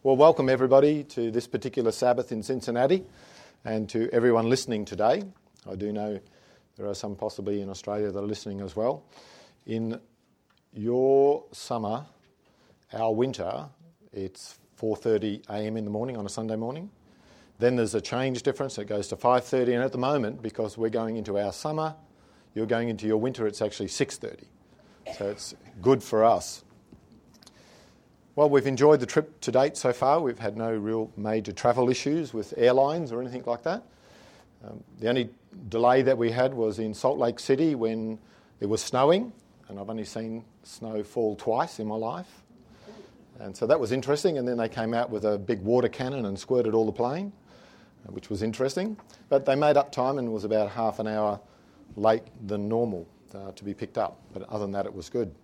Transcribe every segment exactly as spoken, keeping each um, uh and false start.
Well, welcome everybody to this particular Sabbath in Cincinnati and to everyone listening today. I do know there are some possibly in Australia that are listening as well. In your summer, our winter, it's four thirty a m in the morning on a Sunday morning. Then there's a change difference. It goes to five thirty, and at the moment, because we're going into our summer, you're going into your winter, it's actually six thirty. So it's good for us. Well, we've enjoyed the trip to date so far. We've had no real major travel issues with airlines or anything like that. Um, the only delay that we had was in Salt Lake City when it was snowing, and I've only seen snow fall twice in my life. And so that was interesting, and then they came out with a big water cannon and squirted all the plane, which was interesting. But they made up time and was about half an hour late than normal uh, to be picked up. But other than that, it was good.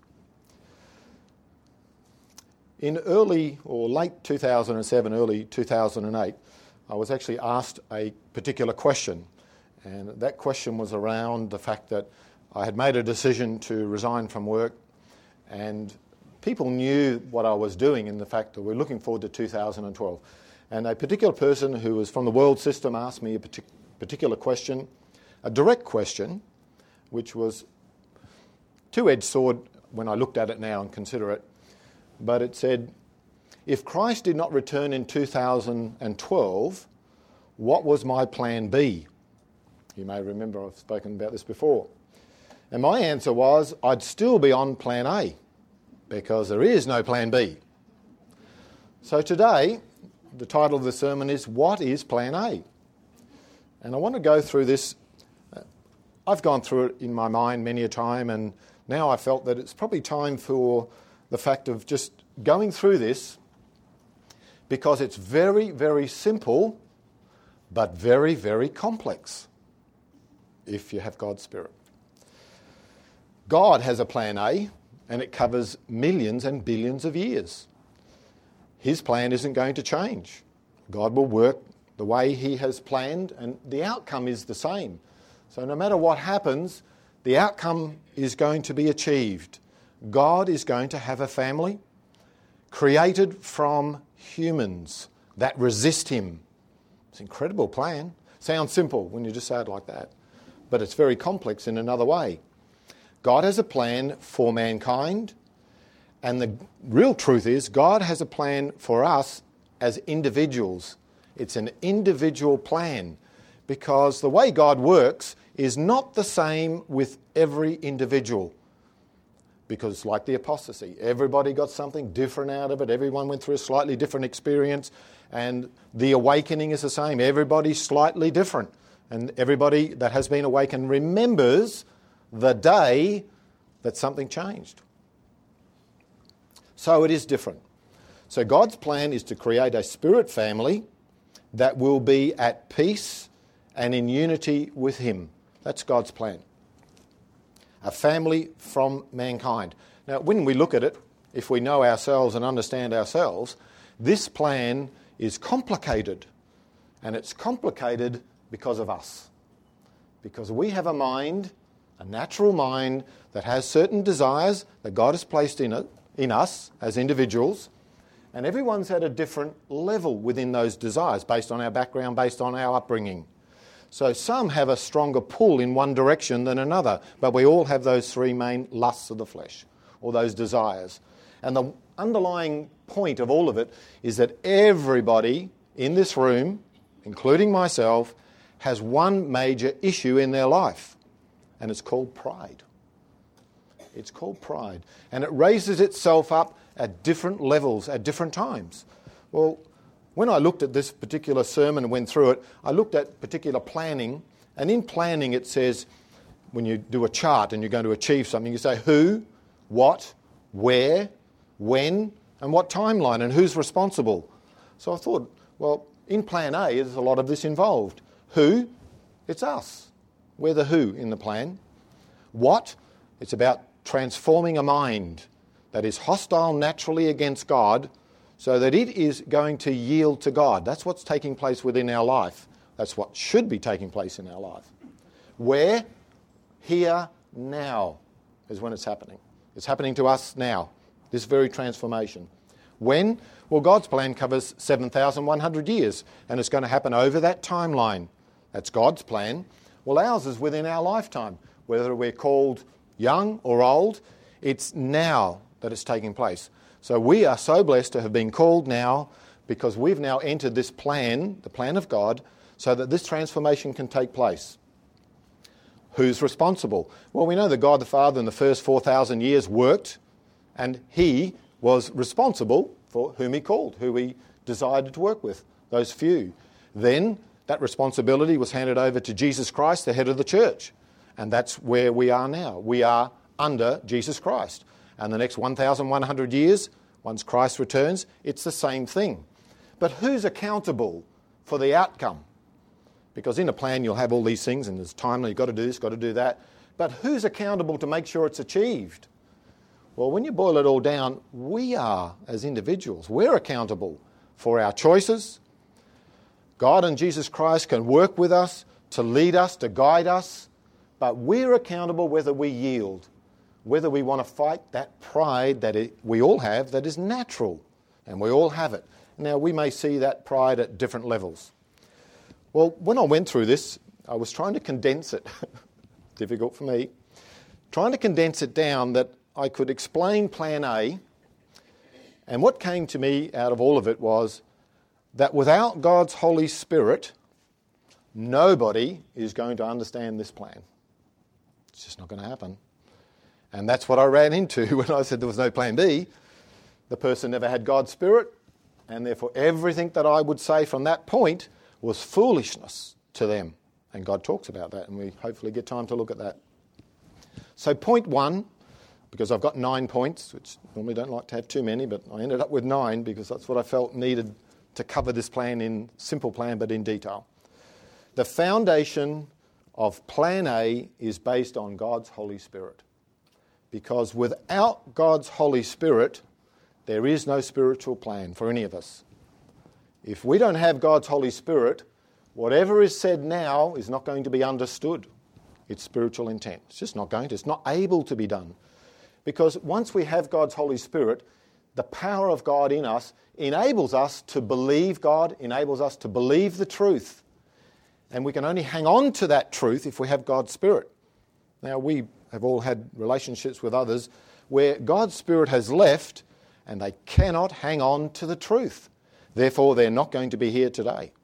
In early or late two thousand seven, early two thousand eight, I was actually asked a particular question. And that question was around the fact that I had made a decision to resign from work, and people knew what I was doing in the fact that we're looking forward to two thousand twelve. And a particular person who was from the world system asked me a partic- particular question, a direct question, which was two-edged sword when I looked at it now and consider it. But it said, if Christ did not return in two thousand twelve, what was my plan B? You may remember I've spoken about this before. And my answer was, I'd still be on plan A, because there is no plan B. So today, the title of the sermon is, What is Plan A? And I want to go through this. I've gone through it in my mind many a time, and now I felt that it's probably time for the fact of just going through this, because it's very, very simple, but very, very complex, if you have God's Spirit. God has a plan A, and it covers millions and billions of years. His plan isn't going to change. God will work the way he has planned, and the outcome is the same. So no matter what happens, the outcome is going to be achieved. God is going to have a family created from humans that resist him. It's an incredible plan. Sounds simple when you just say it like that, but it's very complex in another way. God has a plan for mankind, and the real truth is God has a plan for us as individuals. It's an individual plan, because the way God works is not the same with every individual. Because like the apostasy, everybody got something different out of it. Everyone went through a slightly different experience, and the awakening is the same. Everybody's slightly different, and everybody that has been awakened remembers the day that something changed. So it is different. So God's plan is to create a spirit family that will be at peace and in unity with him. That's God's plan. A family from mankind. Now, when we look at it, if we know ourselves and understand ourselves, this plan is complicated. And it's complicated because of us. Because we have a mind, a natural mind, that has certain desires that God has placed in it, in us as individuals. And everyone's at a different level within those desires, based on our background, based on our upbringing. So some have a stronger pull in one direction than another, but we all have those three main lusts of the flesh, or those desires. And the underlying point of all of it is that everybody in this room, including myself, has one major issue in their life, and it's called pride. It's called pride, and it raises itself up at different levels at different times. Well, when I looked at this particular sermon and went through it, I looked at particular planning, and in planning it says, when you do a chart and you're going to achieve something, you say who, what, where, when, and what timeline, and who's responsible. So I thought, well, in plan A, there's a lot of this involved. Who? It's us. We're the who in the plan. What? It's about transforming a mind that is hostile naturally against God, so that it is going to yield to God. That's what's taking place within our life. That's what should be taking place in our life. Where? Here, now, is when it's happening. It's happening to us now, this very transformation. When? Well, God's plan covers seven thousand one hundred years, and it's going to happen over that timeline. That's God's plan. Well, ours is within our lifetime. Whether we're called young or old, it's now that it's taking place. So we are so blessed to have been called now because we've now entered this plan, the plan of God, so that this transformation can take place. Who's responsible? Well, we know that God the Father in the first four thousand years worked, and he was responsible for whom he called, who he desired to work with, those few. Then that responsibility was handed over to Jesus Christ, the head of the church. And that's where we are now. We are under Jesus Christ. And the next one thousand one hundred years, once Christ returns, it's the same thing. But who's accountable for the outcome? Because in a plan you'll have all these things and there's time, you've got to do this, got to do that. But who's accountable to make sure it's achieved? Well, when you boil it all down, we are, as individuals, we're accountable for our choices. God and Jesus Christ can work with us, to lead us, to guide us, but we're accountable whether we yield, whether we want to fight that pride that it, we all have that is natural, and we all have it. Now, we may see that pride at different levels. Well, when I went through this, I was trying to condense it. Difficult for me. Trying to condense it down that I could explain Plan A, and what came to me out of all of it was that without God's Holy Spirit, nobody is going to understand this plan. It's just not going to happen. And that's what I ran into when I said there was no Plan B. The person never had God's Spirit, and therefore everything that I would say from that point was foolishness to them. And God talks about that, and we hopefully get time to look at that. So point one, because I've got nine points, which normally don't like to have too many, but I ended up with nine because that's what I felt needed to cover this plan in simple plan but in detail. The foundation of Plan A is based on God's Holy Spirit. Because without God's Holy Spirit, there is no spiritual plan for any of us. If we don't have God's Holy Spirit, whatever is said now is not going to be understood. It's spiritual intent. It's just not going to. It's not able to be done. Because once we have God's Holy Spirit, the power of God in us enables us to believe God, enables us to believe the truth. And we can only hang on to that truth if we have God's Spirit. Now, we have all had relationships with others where God's Spirit has left and they cannot hang on to the truth. Therefore, they're not going to be here today.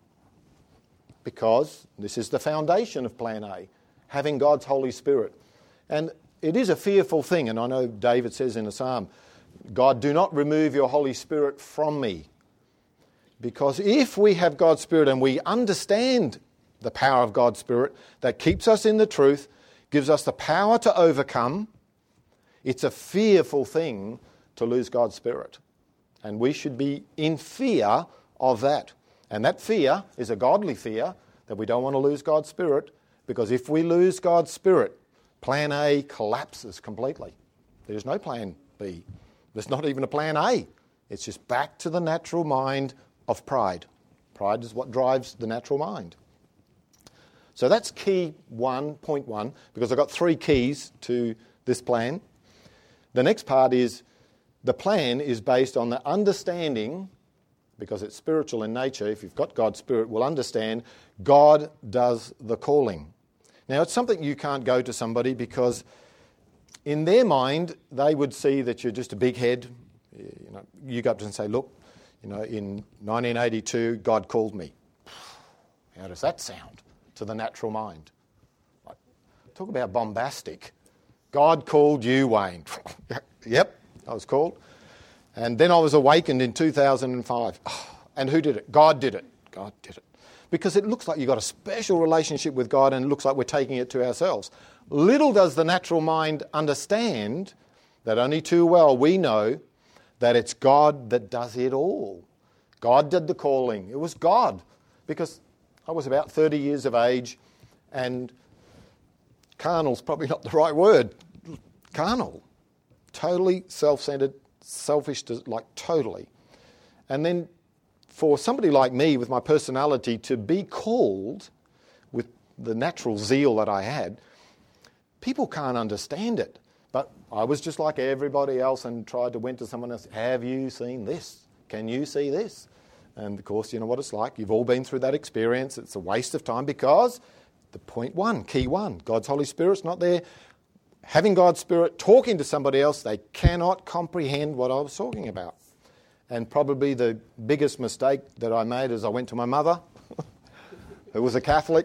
Because this is the foundation of Plan A, having God's Holy Spirit. And it is a fearful thing, and I know David says in a psalm, God, do not remove your Holy Spirit from me. Because if we have God's Spirit and we understand the power of God's Spirit that keeps us in the truth, gives us the power to overcome, it's a fearful thing to lose God's Spirit. And we should be in fear of that. And that fear is a godly fear, that we don't want to lose God's Spirit, because if we lose God's Spirit, Plan A collapses completely. There's no Plan B. There's not even a Plan A. It's just back to the natural mind of pride. Pride is what drives the natural mind. So that's key one, point one, because I've got three keys to this plan. The next part is the plan is based on the understanding, because it's spiritual in nature. If you've got God's Spirit, we'll understand God does the calling. Now, it's something you can't go to somebody because in their mind, they would see that you're just a big head. You know, you go up to them and say, look, you know, in nineteen eighty-two, God called me. How does that sound to the natural mind? Like, talk about bombastic. God called you, Wayne. Yep, I was called. And then I was awakened in two thousand five. Oh, and who did it? God did it. God did it. Because it looks like you've got a special relationship with God and it looks like we're taking it to ourselves. Little does the natural mind understand that only too well we know that it's God that does it all. God did the calling. It was God. Because I was about thirty years of age and carnal's probably not the right word. Carnal. Totally self-centered, selfish, like totally. And then for somebody like me with my personality to be called with the natural zeal that I had, people can't understand it. But I was just like everybody else and tried to went to someone else, have you seen this? Can you see this? And of course, you know what it's like. You've all been through that experience. It's a waste of time because the point one, key one, God's Holy Spirit's not there. Having God's Spirit talking to somebody else, they cannot comprehend what I was talking about. And probably the biggest mistake that I made is I went to my mother, who was a Catholic.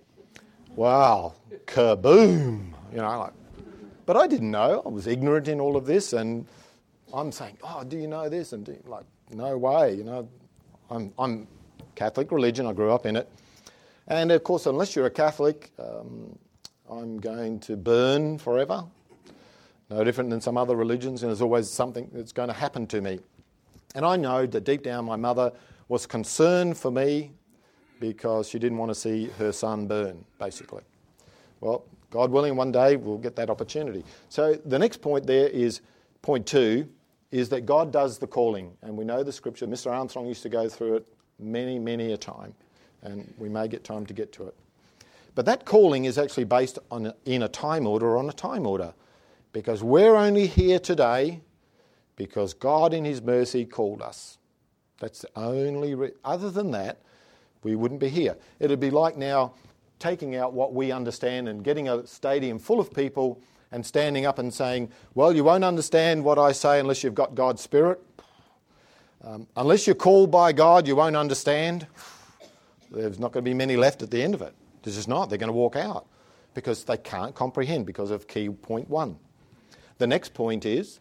Wow, kaboom! You know, like, but I didn't know. I was ignorant in all of this, and I'm saying, "Oh, do you know this?" And do you, like, no way. You know, I'm I'm Catholic religion. I grew up in it, and of course, unless you're a Catholic, um, I'm going to burn forever. No different than some other religions, and there's always something that's going to happen to me. And I know that deep down my mother was concerned for me because she didn't want to see her son burn, basically. Well, God willing, one day we'll get that opportunity. So the next point there is, point two, is that God does the calling. And we know the scripture. Mister Armstrong used to go through it many, many a time. And we may get time to get to it. But that calling is actually based on in a time order or on a time order. Because we're only here today because God in his mercy called us. That's the only... Re- other than that, we wouldn't be here. It'd be like now taking out what we understand and getting a stadium full of people and standing up and saying, well, you won't understand what I say unless you've got God's Spirit. Um, unless you're called by God, you won't understand. There's not going to be many left at the end of it. There's just not. They're going to walk out because they can't comprehend because of key point one. The next point is,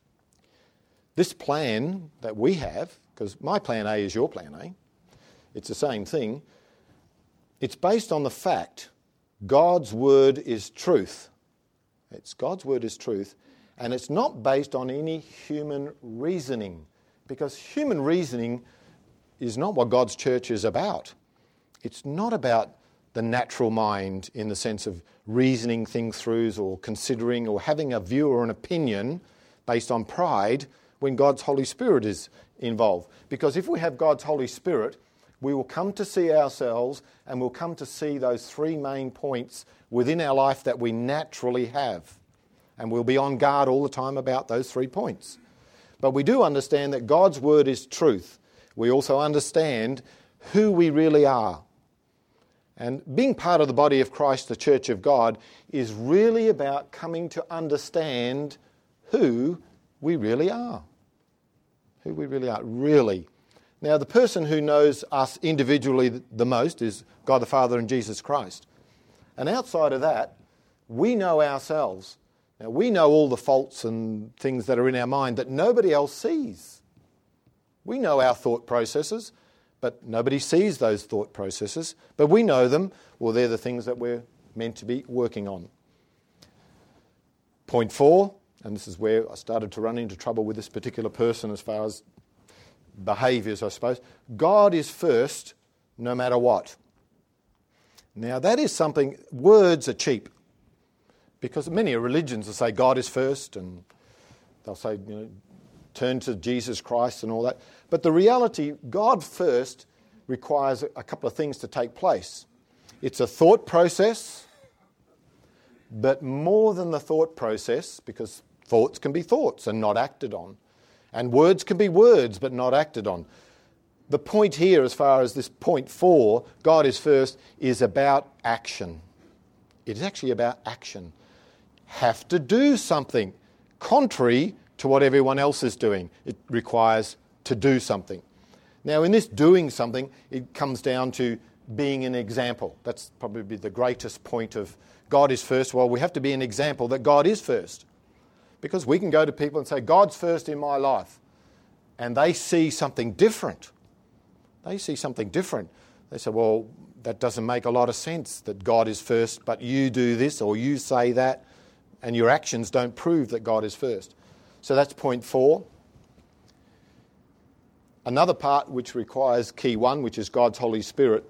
this plan that we have, because my plan A is your plan A, it's the same thing, it's based on the fact God's word is truth. It's God's word is truth, and it's not based on any human reasoning, because human reasoning is not what God's church is about. It's not about the natural mind in the sense of reasoning things through or considering or having a view or an opinion based on pride when God's Holy Spirit is involved. Because if we have God's Holy Spirit, we will come to see ourselves and we'll come to see those three main points within our life that we naturally have. And we'll be on guard all the time about those three points. But we do understand that God's word is truth. We also understand who we really are. And being part of the body of Christ, the Church of God, is really about coming to understand who we really are. Who we really are, really. Now, the person who knows us individually the most is God the Father and Jesus Christ. And outside of that, we know ourselves. Now, we know all the faults and things that are in our mind that nobody else sees. We know our thought processes, but nobody sees those thought processes. But we know them. Well, they're the things that we're meant to be working on. Point four, and this is where I started to run into trouble with this particular person as far as behaviours, I suppose. God is first no matter what. Now, that is something, words are cheap. Because many religions will say God is first, and they'll say, you know, turn to Jesus Christ and all that. But the reality, God first requires a couple of things to take place. It's a thought process, but more than the thought process, because thoughts can be thoughts and not acted on. And words can be words but not acted on. The point here, as far as this point four, God is first, is about action. It is actually about action. Have to do something contrary to what everyone else is doing. It requires to do something. Now, in this doing something, it comes down to being an example. That's probably the greatest point of God is first. Well, we have to be an example that God is first. Because we can go to people and say, God's first in my life. And they see something different. They see something different. They say, well, that doesn't make a lot of sense that God is first, but you do this or you say that, and your actions don't prove that God is first. So that's point four. Another part which requires key one, which is God's Holy Spirit,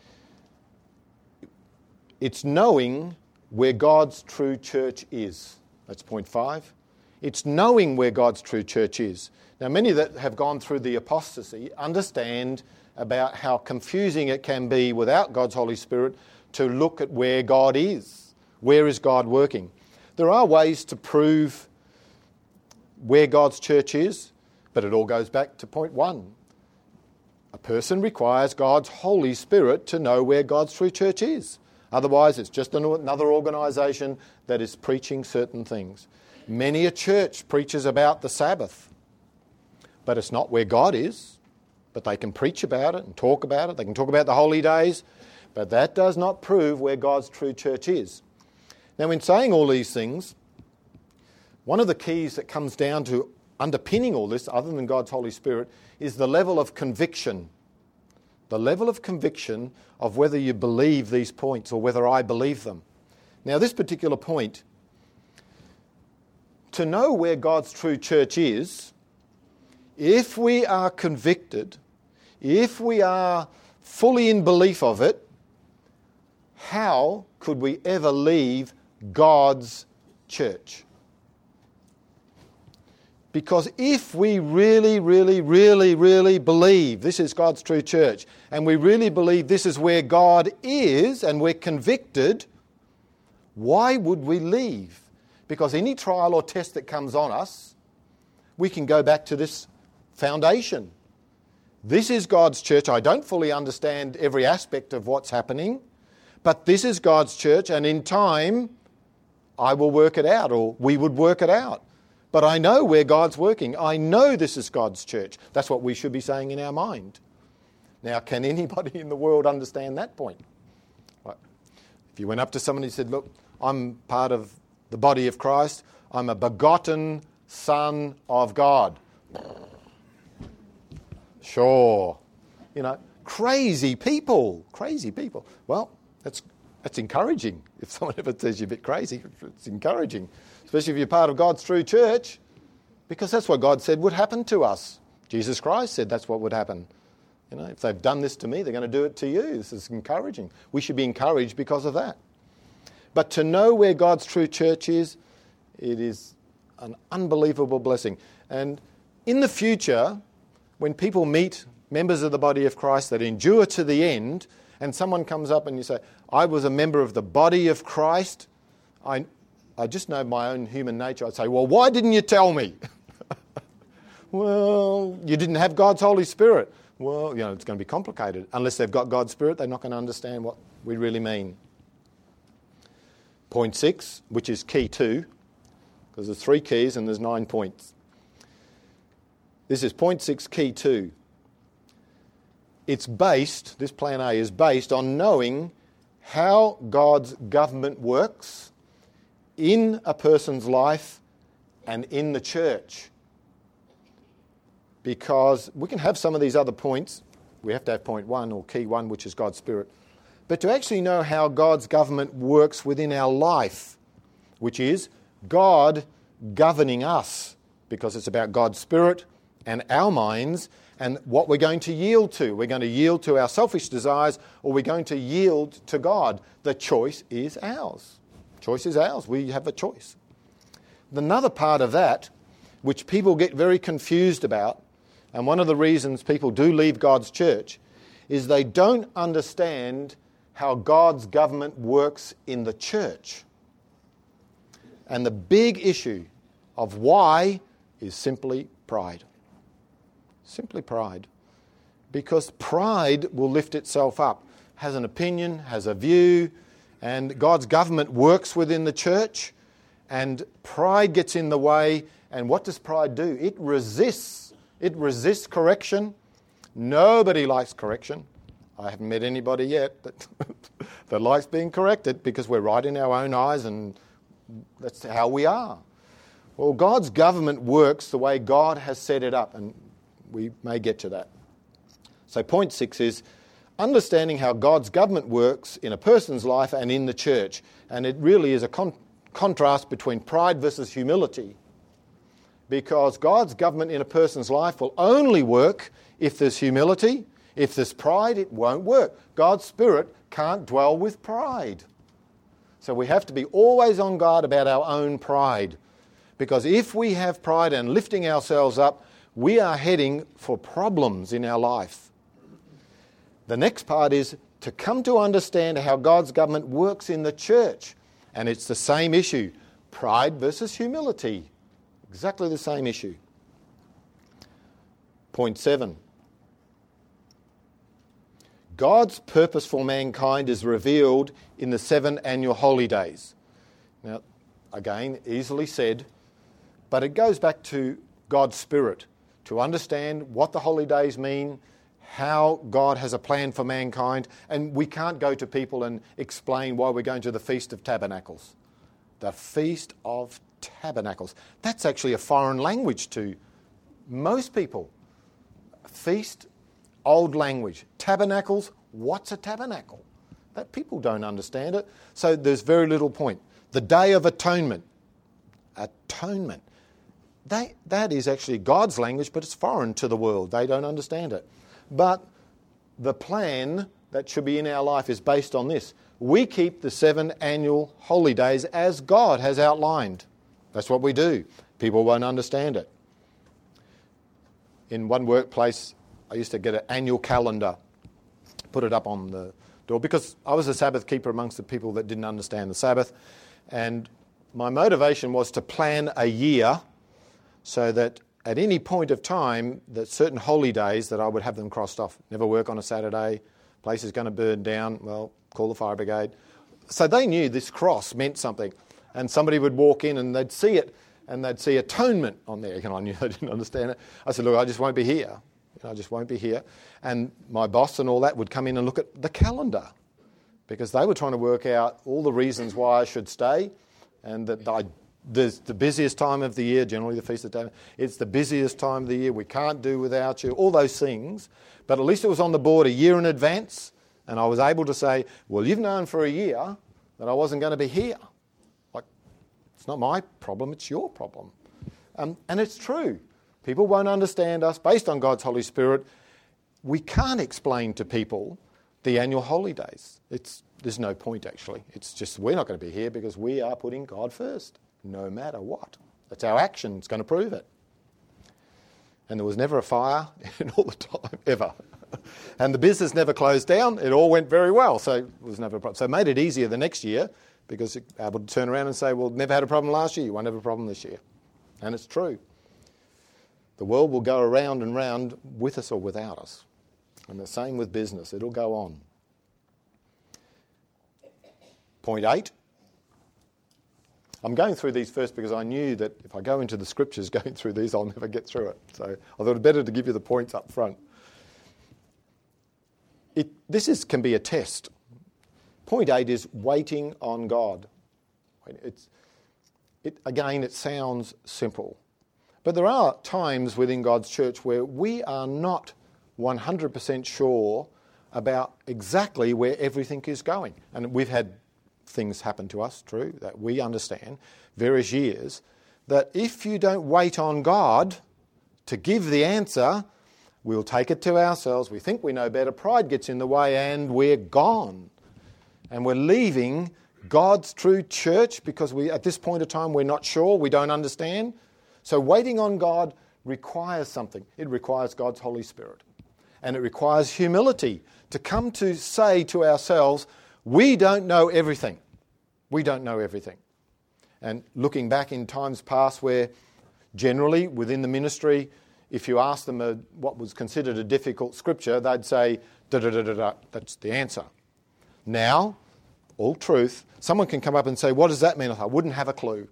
it's knowing where God's true church is. That's point five. It's knowing where God's true church is. Now, many that have gone through the apostasy understand about how confusing it can be without God's Holy Spirit to look at where God is. Where is God working? There are ways to prove where God's church is, But it all goes back to point one. A person requires God's Holy Spirit to know where God's true church is. Otherwise, it's just another organisation that is preaching certain things. Many a church preaches about the Sabbath, but it's not where God is. But they can preach about it and talk about it. They can talk about the holy days, but that does not prove where God's true church is. Now, in saying all these things, one of the keys that comes down to underpinning all this, other than God's Holy Spirit, is the level of conviction. The level of conviction of whether you believe these points or whether I believe them. Now, this particular point, to know where God's true church is, if we are convicted, if we are fully in belief of it, how could we ever leave God's church? Because if we really, really, really, really believe this is God's true church, and we really believe this is where God is, and we're convicted, why would we leave? Because any trial or test that comes on us, we can go back to this foundation. This is God's church. I don't fully understand every aspect of what's happening, but this is God's church, and in time, I will work it out, or we would work it out. But I know where God's working. I know this is God's church. That's what we should be saying in our mind. Now, can anybody in the world understand that point? Right. If you went up to someone and said, look, I'm part of the body of Christ. I'm a begotten son of God. Sure. You know, crazy people. Crazy people. Well, that's that's encouraging. If someone ever says you're a bit crazy, it's encouraging. Especially if you're part of God's true church, because that's what God said would happen to us. Jesus Christ said that's what would happen. You know, if they've done this to me, they're going to do it to you. This is encouraging. We should be encouraged because of that. But to know where God's true church is, it is an unbelievable blessing. And in the future, when people meet members of the body of Christ that endure to the end, and someone comes up and you say, I was a member of the body of Christ, I, I just know my own human nature. I'd say, well, why didn't you tell me? Well, you didn't have God's Holy Spirit. Well, you know, it's going to be complicated. Unless they've got God's Spirit, they're not going to understand what we really mean. Point six, which is key two, because there's three keys and there's nine points. This is point six, key two. It's based, this plan A is based on knowing how God's government works in a person's life and in the church. Because we can have some of these other points. We have to have point one or key one, which is God's Spirit. But to actually know how God's government works within our life, which is God governing us, because it's about God's Spirit and our minds and what we're going to yield to. We're going to yield to our selfish desires, or we're going to yield to God. The choice is ours. Choice is ours. We have a choice. Another part of that, which people get very confused about, and one of the reasons people do leave God's church, is they don't understand how God's government works in the church. And the big issue of why is simply pride. Simply pride. Because pride will lift itself up, has an opinion, has a view, and God's government works within the church, and pride gets in the way. And what does pride do? It resists. It resists correction. Nobody likes correction. I haven't met anybody yet that, that likes being corrected, because we're right in our own eyes and that's how we are. Well, God's government works the way God has set it up, and we may get to that. So point six is understanding how God's government works in a person's life and in the church. And it really is a con- contrast between pride versus humility. Because God's government in a person's life will only work if there's humility. If there's pride, it won't work. God's Spirit can't dwell with pride. So we have to be always on guard about our own pride. Because if we have pride and lifting ourselves up, we are heading for problems in our life. The next part is to come to understand how God's government works in the church. And it's the same issue, pride versus humility. Exactly the same issue. Point seven. God's purpose for mankind is revealed in the seven annual holy days. Now, again, easily said, but it goes back to God's Spirit to understand what the holy days mean, how God has a plan for mankind, and we can't go to people and explain why we're going to the Feast of Tabernacles. The Feast of Tabernacles. That's actually a foreign language to most people. Feast, old language. Tabernacles, what's a tabernacle? That people don't understand it. So there's very little point. The Day of Atonement. Atonement. They, that is actually God's language, but it's foreign to the world. They don't understand it. But the plan that should be in our life is based on this. We keep the seven annual holy days as God has outlined. That's what we do. People won't understand it. In one workplace, I used to get an annual calendar, put it up on the door, because I was a Sabbath keeper amongst the people that didn't understand the Sabbath. And my motivation was to plan a year so that at any point of time, that certain holy days that I would have them crossed off. Never work on a Saturday, place is going to burn down, well, call the fire brigade. So they knew this cross meant something. And somebody would walk in and they'd see it, and they'd see atonement on there. And I knew they didn't understand it. I said, look, I just won't be here. I just won't be here. And my boss and all that would come in and look at the calendar, because they were trying to work out all the reasons why I should stay, and that I, there's the busiest time of the year, generally the Feast of Day. It's the busiest time of the year. We can't do without you, all those things. But at least it was on the board a year in advance, and I was able to say, well, you've known for a year that I wasn't going to be here. Like, it's not my problem, it's your problem. Um, and it's true. People won't understand us based on God's Holy Spirit. We can't explain to people the annual holy days. It's, there's no point, actually. It's just we're not going to be here because we are putting God first, no matter what. That's our action. It's going to prove it. And there was never a fire in all the time, ever. And the business never closed down. It all went very well, so it was never a problem. So it made it easier the next year, because it able to turn around and say, well, never had a problem last year, you won't have a problem this year. And it's true. The world will go around and round with us or without us. And the same with business. It'll go on. Point eight. I'm going through these first because I knew that if I go into the scriptures going through these, I'll never get through it. So I thought it better to give you the points up front. It, this is, can be a test. Point eight is waiting on God. It's, it, again, it sounds simple. But there are times within God's church where we are not one hundred percent sure about exactly where everything is going. And we've had things happen to us, true, that we understand, various years, that if you don't wait on God to give the answer, we'll take it to ourselves. We think we know better. Pride gets in the way and we're gone. And we're leaving God's true church because we, at this point of time, we're not sure, we don't understand. So waiting on God requires something. It requires God's Holy Spirit. And it requires humility to come to say to ourselves, we don't know everything. We don't know everything. And looking back in times past where generally within the ministry, if you ask them a, what was considered a difficult scripture, they'd say, da da da da da, that's the answer. Now, all truth, someone can come up and say, what does that mean? I wouldn't have a clue.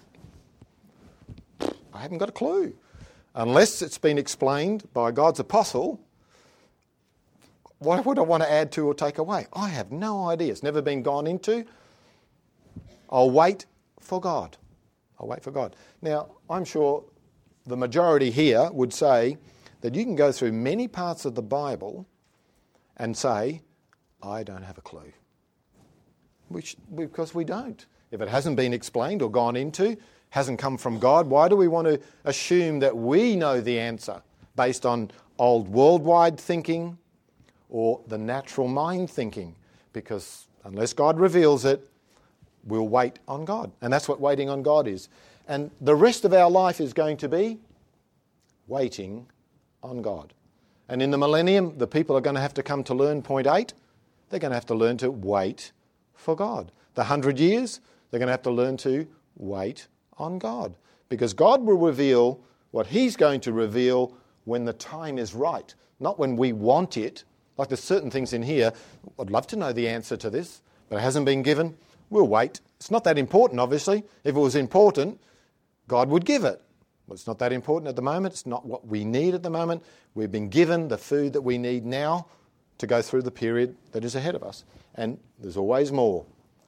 I haven't got a clue. Unless it's been explained by God's apostle, what would I want to add to or take away? I have no idea. It's never been gone into. I'll wait for God. I'll wait for God. Now, I'm sure the majority here would say that you can go through many parts of the Bible and say, I don't have a clue. Which, because we don't. If it hasn't been explained or gone into, hasn't come from God, why do we want to assume that we know the answer based on old worldwide thinking or the natural mind thinking? Because unless God reveals it, we'll wait on God. And that's what waiting on God is. And the rest of our life is going to be waiting on God. And in the millennium, the people are going to have to come to learn point eight. They're going to have to learn to wait for God. The hundred years, they're going to have to learn to wait on God. Because God will reveal what He's going to reveal when the time is right, not when we want it. Like there's certain things in here, I'd love to know the answer to this, but it hasn't been given. We'll wait. It's not that important, obviously. If it was important, God would give it. Well, it's not that important at the moment. It's not what we need at the moment. We've been given the food that we need now to go through the period that is ahead of us. And there's always more.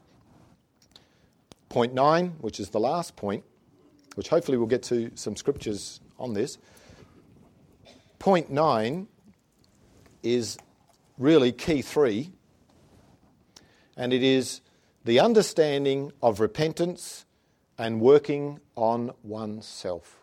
Point nine, which is the last point, which hopefully we'll get to some scriptures on this. Point nine is really key three, and it is the understanding of repentance and working on oneself.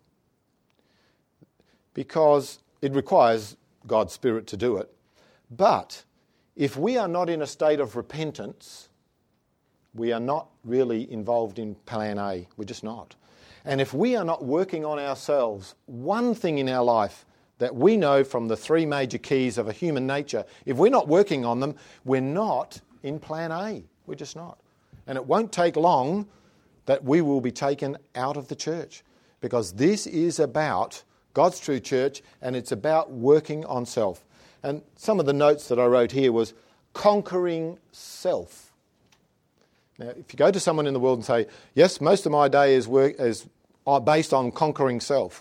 Because it requires God's Spirit to do it. But if we are not in a state of repentance, we are not really involved in plan A. We're just not. And if we are not working on ourselves, one thing in our life that we know from the three major keys of a human nature, if we're not working on them, we're not in plan A. We're just not. And it won't take long that we will be taken out of the church, because this is about God's true church, and it's about working on self. And some of the notes that I wrote here was conquering self. Now, if you go to someone in the world and say, yes, most of my day is work is based on conquering self.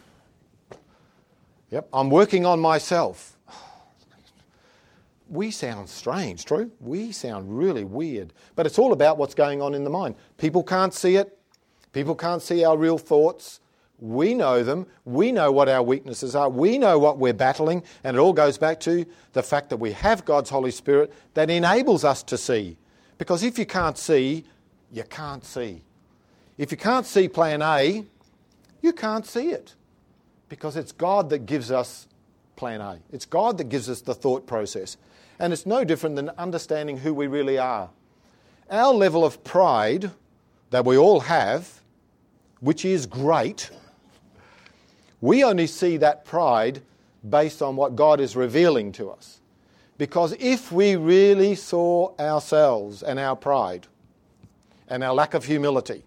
Yep, I'm working on myself. We sound strange, true? We sound really weird. But it's all about what's going on in the mind. People can't see it. People can't see our real thoughts. We know them. We know what our weaknesses are. We know what we're battling. And it all goes back to the fact that we have God's Holy Spirit that enables us to see. Because if you can't see, you can't see. If you can't see plan A, you can't see it. Because it's God that gives us plan A. It's God that gives us the thought process. And it's no different than understanding who we really are. Our level of pride that we all have, which is great, we only see that pride based on what God is revealing to us. Because if we really saw ourselves and our pride and our lack of humility,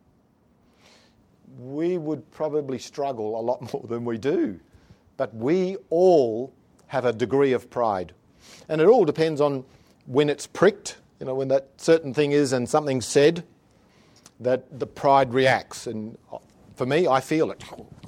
we would probably struggle a lot more than we do. But we all have a degree of pride. And it all depends on when it's pricked, you know, when that certain thing is and something's said, that the pride reacts. And for me, I feel it.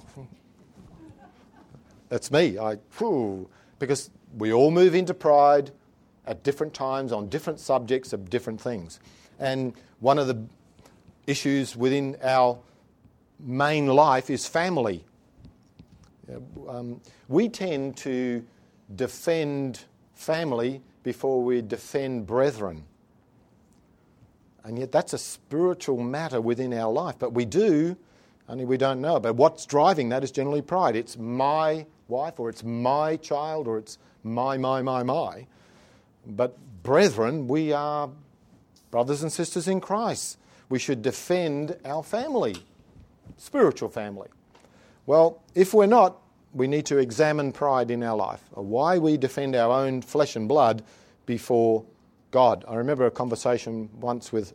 That's me. I, whew, because we all move into pride at different times on different subjects of different things. And one of the issues within our main life is family. Um, we tend to defend family before we defend brethren. And yet that's a spiritual matter within our life. But we do, only we don't know. But what's driving that is generally pride. It's my wife, or it's my child, or it's my, my, my, my. But brethren, we are brothers and sisters in Christ. We should defend our family, spiritual family. Well, if we're not, we need to examine pride in our life, or why we defend our own flesh and blood before God. I remember a conversation once with,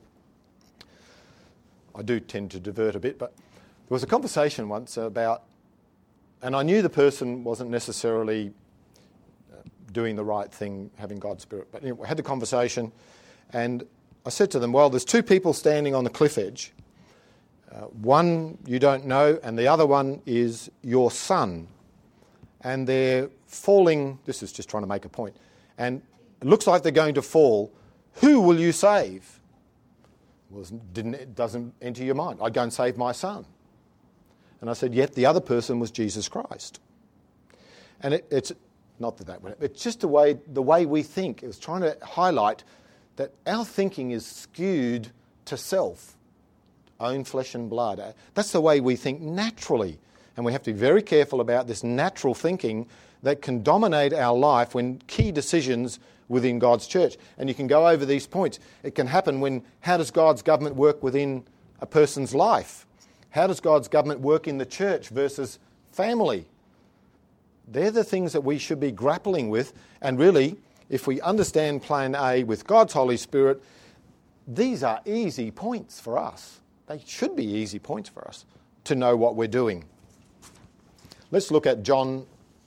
I do tend to divert a bit, but there was a conversation once about, and I knew the person wasn't necessarily doing the right thing, having God's Spirit, but anyway, we had the conversation, and I said to them, well, there's two people standing on the cliff edge. Uh, one you don't know, and the other one is your son. And they're falling, this is just trying to make a point, and it looks like they're going to fall. Who will you save? Well, didn't, it doesn't enter your mind. I'd go and save my son. And I said, yet the other person was Jesus Christ. And it, it's not that that, it's just the way, the way we think. It was trying to highlight that our thinking is skewed to self, own flesh and blood. That's the way we think naturally. And we have to be very careful about this natural thinking that can dominate our life when key decisions within God's church. And you can go over these points. It can happen when, how does God's government work within a person's life? How does God's government work in the church versus family? They're the things that we should be grappling with. And really, if we understand plan A with God's Holy Spirit, these are easy points for us. They should be easy points for us to know what we're doing. Let's look at John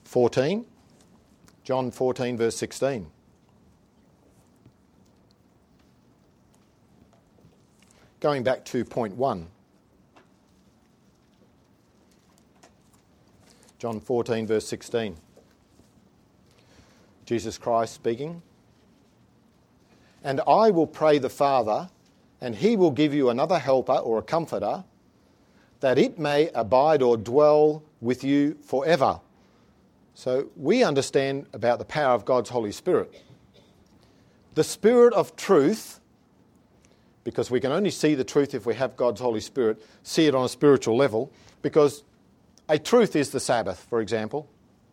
fourteen. John fourteen, verse sixteen. Going back to point one. John fourteen, verse sixteen. Jesus Christ speaking. And I will pray the Father, and he will give you another helper or a comforter, that it may abide or dwell with you forever. So we understand about the power of God's Holy Spirit. The Spirit of truth, because we can only see the truth if we have God's Holy Spirit, see it on a spiritual level, because a truth is the Sabbath, for example.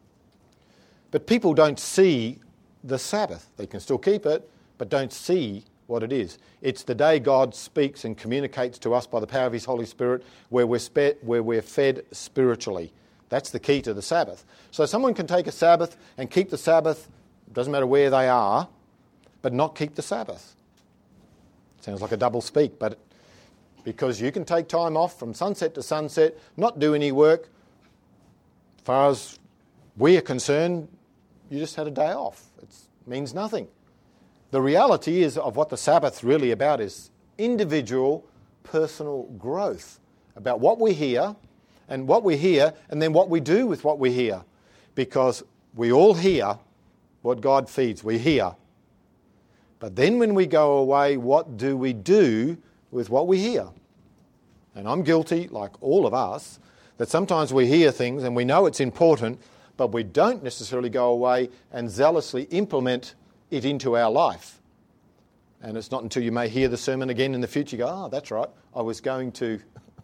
But people don't see the Sabbath. They can still keep it, but don't see what it is. It's the day God speaks and communicates to us by the power of his Holy Spirit, where we're, spe- where we're fed spiritually. That's the key to the Sabbath. So someone can take a Sabbath and keep the Sabbath, doesn't matter where they are, but not keep the Sabbath. Sounds like a double speak, but because you can take time off from sunset to sunset, not do any work. As far as we are concerned, you just had a day off. It means nothing. The reality is of what the Sabbath's really about is individual, personal growth, about what we hear and what we hear and then what we do with what we hear. Because we all hear what God feeds. We hear. But then when we go away, what do we do with what we hear? And I'm guilty, like all of us, that sometimes we hear things and we know it's important, but we don't necessarily go away and zealously implement it into our life. And it's not until you may hear the sermon again in the future, you go, oh, that's right, I was going to,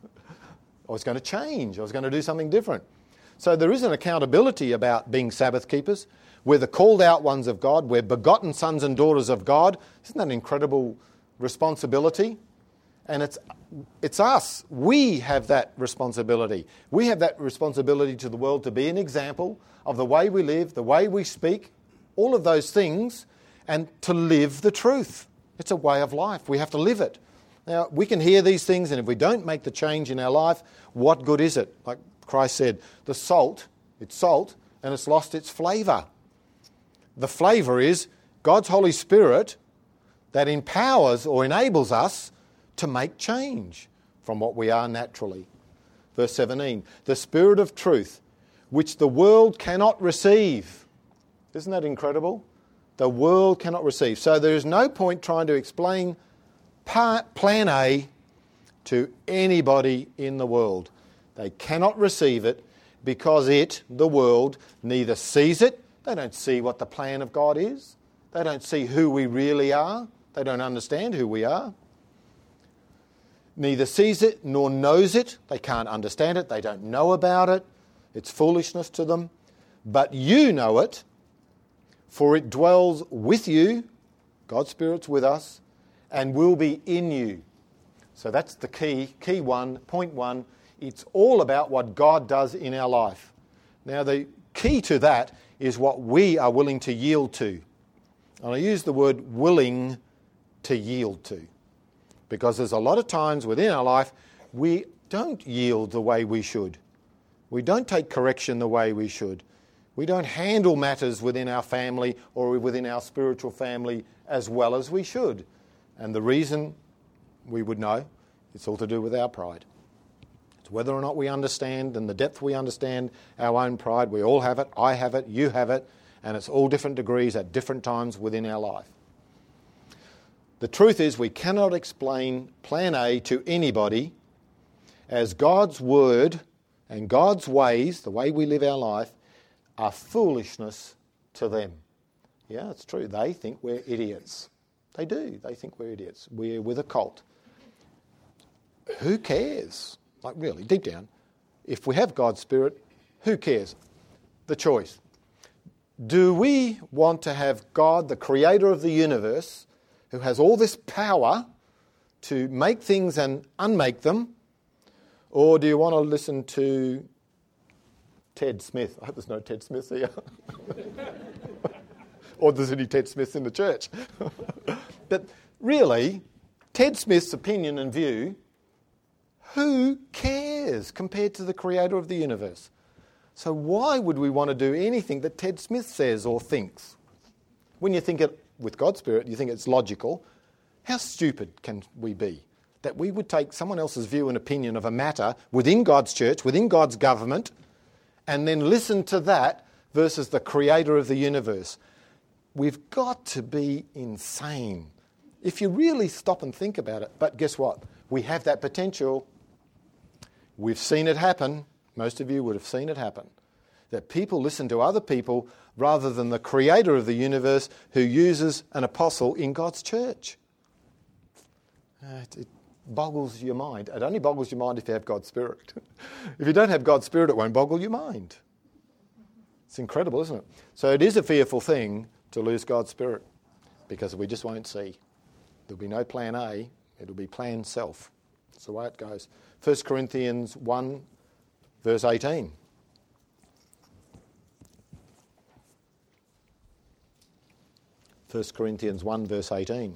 I was going to change, I was going to do something different. So there is an accountability about being Sabbath keepers. We're the called out ones of God, we're begotten sons and daughters of God. Isn't that an incredible responsibility? And it's it's us. We have that responsibility. We have that responsibility to the world to be an example of the way we live, the way we speak, all of those things, and to live the truth. It's a way of life. We have to live it. Now, we can hear these things, and if we don't make the change in our life, what good is it? Like Christ said, the salt, it's salt, and it's lost its flavour. The flavour is God's Holy Spirit that empowers or enables us to make change from what we are naturally. Verse seventeen, the Spirit of truth, which the world cannot receive. Isn't that incredible? The world cannot receive. So there is no point trying to explain part, plan A to anybody in the world. They cannot receive it because it, the world, neither sees it. They don't see what the plan of God is. They don't see who we really are. They don't understand who we are. Neither sees it nor knows it. They can't understand it. They don't know about it. It's foolishness to them. But you know it, for it dwells with you. God's Spirit's with us and will be in you. So that's the key, key one, point one. It's all about what God does in our life. Now the key to that is what we are willing to yield to. And I use the word willing to yield to. Because there's a lot of times within our life we don't yield the way we should. We don't take correction the way we should. We don't handle matters within our family or within our spiritual family as well as we should. And the reason we would know, it's all to do with our pride. It's whether or not we understand and the depth we understand our own pride. We all have it, I have it, you have it, and it's all different degrees at different times within our life. The truth is we cannot explain plan A to anybody, as God's word and God's ways, the way we live our life, are foolishness to them. Yeah, it's true. They think we're idiots. They do. They think we're idiots. We're with a cult. Who cares? Like really, deep down, if we have God's Spirit, who cares? The choice. Do we want to have God, the creator of the universe, who has all this power to make things and unmake them? Or do you want to listen to Ted Smith? I hope there's no Ted Smiths here. Or there's any Ted Smiths in the church. But really, Ted Smith's opinion and view, who cares compared to the creator of the universe? So why would we want to do anything that Ted Smith says or thinks? When you think it with God's Spirit, you think it's logical. How stupid can we be that we would take someone else's view and opinion of a matter within God's church, within God's government, and then listen to that versus the creator of the universe? We've got to be insane if you really stop and think about it. But guess what? We have that potential. We've seen it happen. Most of you would have seen it happen. That people listen to other people rather than the creator of the universe who uses an apostle in God's church. Uh, it, it boggles your mind. It only boggles your mind if you have God's Spirit. If you don't have God's Spirit, it won't boggle your mind. It's incredible, isn't it? So it is a fearful thing to lose God's Spirit because we just won't see. There'll be no plan A. It'll be plan self. That's the way it goes. First Corinthians one, verse eighteen. First Corinthians one, verse eighteen.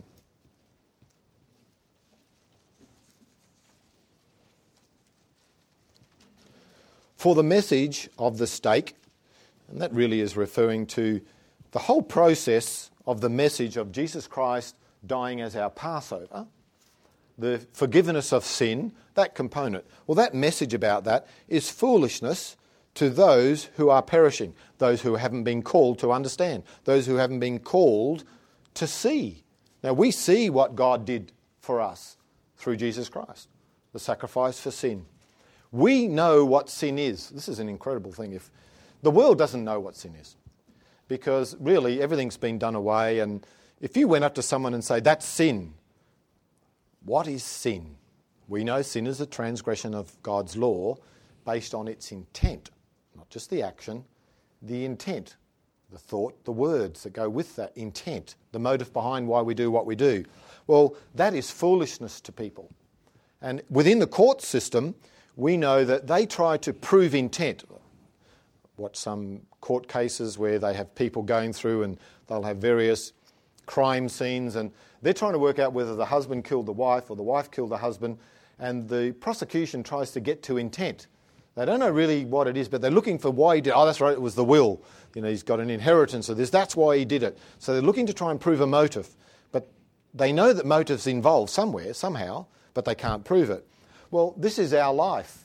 For the message of the stake, and that really is referring to the whole process of the message of Jesus Christ dying as our Passover, the forgiveness of sin, that component. Well, that message about that is foolishness to those who are perishing, those who haven't been called to understand, those who haven't been called to see. Now, we see what God did for us through Jesus Christ, the sacrifice for sin. We know what sin is. This is an incredible thing. If the world doesn't know what sin is, because really everything's been done away, and if you went up to someone and say, that's sin, what is sin? We know sin is a transgression of God's law based on its intent, not just the action, the intent, the thought, the words that go with that intent, the motive behind why we do what we do. Well, that is foolishness to people. And within the court system, we know that they try to prove intent. Watch some court cases where they have people going through and they'll have various crime scenes and they're trying to work out whether the husband killed the wife or the wife killed the husband, and the prosecution tries to get to intent. They don't know really what it is, but they're looking for why he did it. Oh, that's right, it was the will. You know, he's got an inheritance of this. That's why he did it. So they're looking to try and prove a motive. But they know that motive's involved somewhere, somehow, but they can't prove it. Well, this is our life.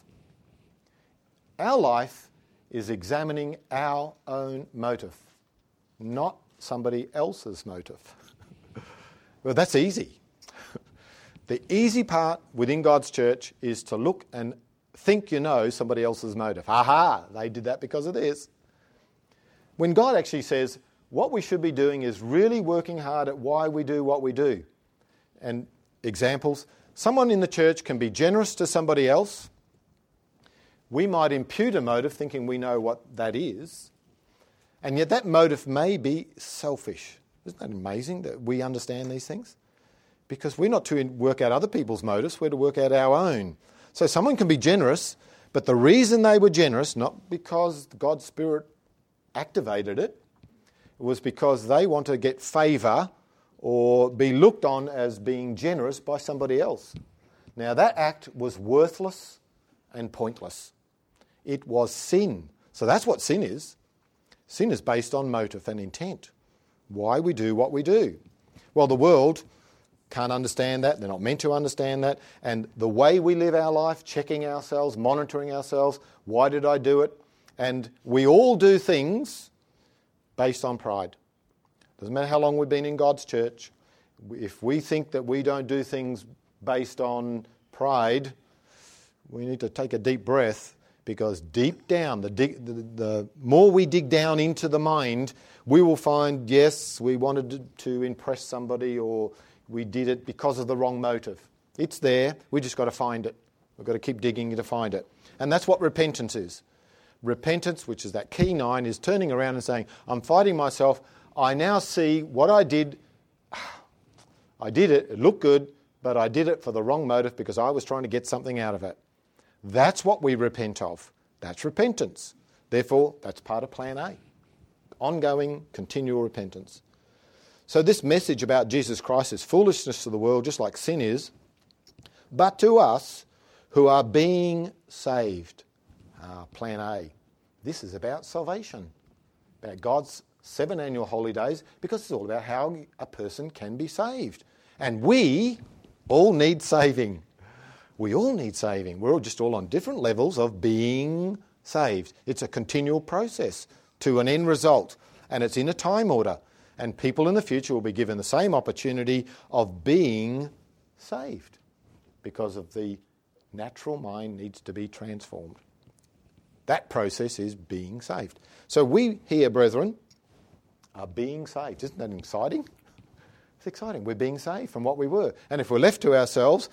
Our life is examining our own motive, not somebody else's motive. Well, that's easy. The easy part within God's church is to look and think you know somebody else's motive. Aha, they did that because of this. When God actually says, what we should be doing is really working hard at why we do what we do. And examples, someone in the church can be generous to somebody else. We might impute a motive thinking we know what that is. And yet that motive may be selfish. Isn't that amazing that we understand these things? Because we're not to work out other people's motives, we're to work out our own. So someone can be generous, but the reason they were generous, not because God's Spirit activated it, it was because they want to get favour or be looked on as being generous by somebody else. Now that act was worthless and pointless. It was sin. So that's what sin is. Sin is based on motive and intent. Why we do what we do. Well, the world can't understand that. They're not meant to understand that. And the way we live our life, checking ourselves, monitoring ourselves, why did I do it? And we all do things based on pride. Doesn't matter how long we've been in God's church. If we think that we don't do things based on pride, we need to take a deep breath, because deep down, the, dig, the, the more we dig down into the mind, we will find, yes, we wanted to impress somebody, or we did it because of the wrong motive. It's there. We just got to find it. We've got to keep digging to find it. And that's what repentance is. Repentance, which is that key nine, is turning around and saying, I'm fighting myself. I now see what I did. I did it. It looked good, but I did it for the wrong motive because I was trying to get something out of it. That's what we repent of. That's repentance. Therefore, that's part of plan A. Ongoing, continual repentance. So this message about Jesus Christ is foolishness to the world, just like sin is, but to us who are being saved. Ah, plan A. This is about salvation, about God's seven annual holy days, because it's all about how a person can be saved. And we all need saving. We all need saving. We're all just all on different levels of being saved. It's a continual process to an end result, and it's in a time order. And people in the future will be given the same opportunity of being saved, because of the natural mind needs to be transformed. That process is being saved. So we here, brethren, are being saved. Isn't that exciting? It's exciting. We're being saved from what we were. And if we're left to ourselves,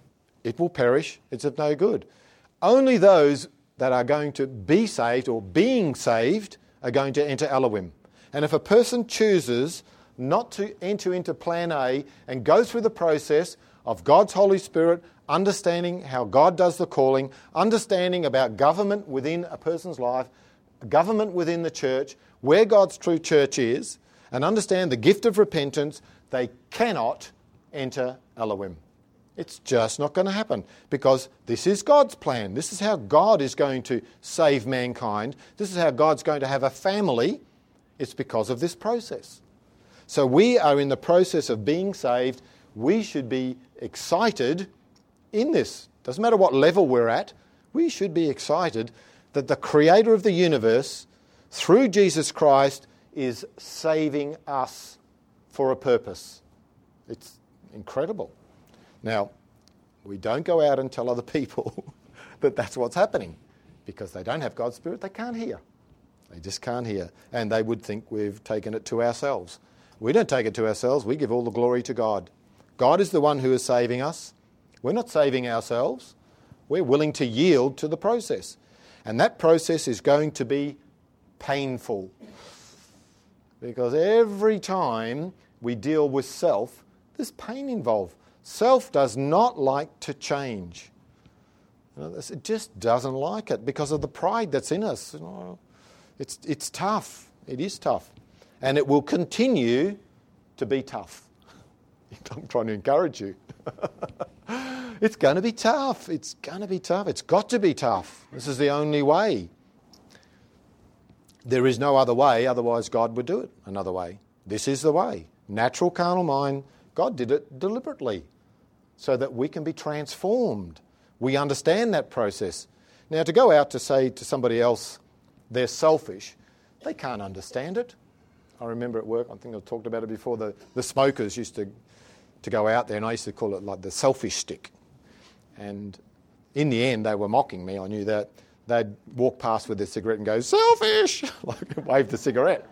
it will perish. It's of no good. Only those that are going to be saved or being saved are going to enter Elohim. And if a person chooses not to enter into plan A and go through the process of God's Holy Spirit, understanding how God does the calling, understanding about government within a person's life, government within the church, where God's true church is, and understand the gift of repentance, they cannot enter Elohim. It's just not going to happen, because this is God's plan. This is how God is going to save mankind. This is how God's going to have a family. It's because of this process. So we are in the process of being saved. We should be excited in this. Doesn't matter what level we're at. We should be excited that the Creator of the universe, through Jesus Christ, is saving us for a purpose. It's incredible. Now, we don't go out and tell other people that that's what's happening, because they don't have God's Spirit. They can't hear. They just can't hear. And they would think we've taken it to ourselves. We don't take it to ourselves. We give all the glory to God. God is the one who is saving us. We're not saving ourselves. We're willing to yield to the process. And that process is going to be painful. Because every time we deal with self, there's pain involved. Self does not like to change. It just doesn't like it because of the pride that's in us. It's, it's tough. It is tough. And it will continue to be tough. I'm trying to encourage you. It's going to be tough. It's going to be tough. It's got to be tough. This is the only way. There is no other way, otherwise God would do it another way. This is the way. Natural carnal mind, God did it deliberately so that we can be transformed. We understand that process. Now, to go out to say to somebody else they're selfish, they can't understand it. I remember at work, I think I've talked about it before, the, the smokers used to, to go out there, and I used to call it like the selfish stick. And in the end, they were mocking me. I knew that. They'd walk past with their cigarette and go, selfish, like wave the cigarette.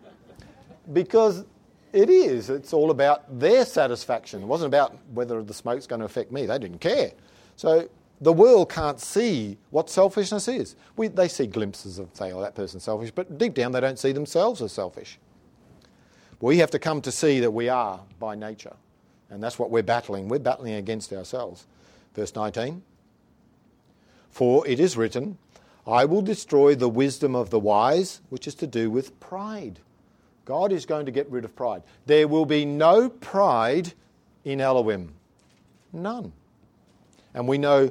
Because it is. It's all about their satisfaction. It wasn't about whether the smoke's going to affect me. They didn't care. So the world can't see what selfishness is. We, they see glimpses of, say, oh, that person's selfish, but deep down they don't see themselves as selfish. We have to come to see that we are by nature. And that's what we're battling. We're battling against ourselves. Verse nineteen. For it is written, I will destroy the wisdom of the wise, which is to do with pride. God is going to get rid of pride. There will be no pride in Elohim. None. And we know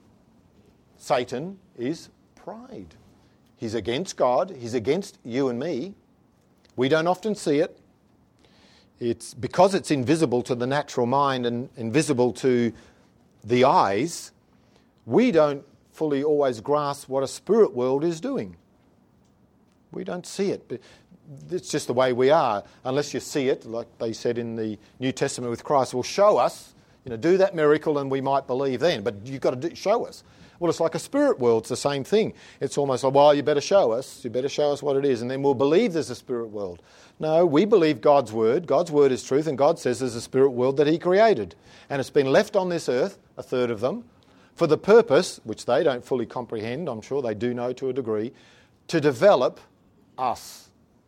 Satan is pride. He's against God. He's against you and me. We don't often see it. It's because it's invisible to the natural mind and invisible to the eyes, we don't fully always grasp what a spirit world is doing. We don't see it. It's just the way we are. Unless you see it, like they said in the New Testament with Christ, well, show us, you know, do that miracle and we might believe then. But you've got to do, show us. Well, it's like a spirit world. It's the same thing. It's almost like, well, you better show us. You better show us what it is, and then we'll believe there's a spirit world. No, we believe God's word. God's word is truth, and God says there's a spirit world that he created. And it's been left on this earth, a third of them, for the purpose, which they don't fully comprehend, I'm sure they do know to a degree, to develop us.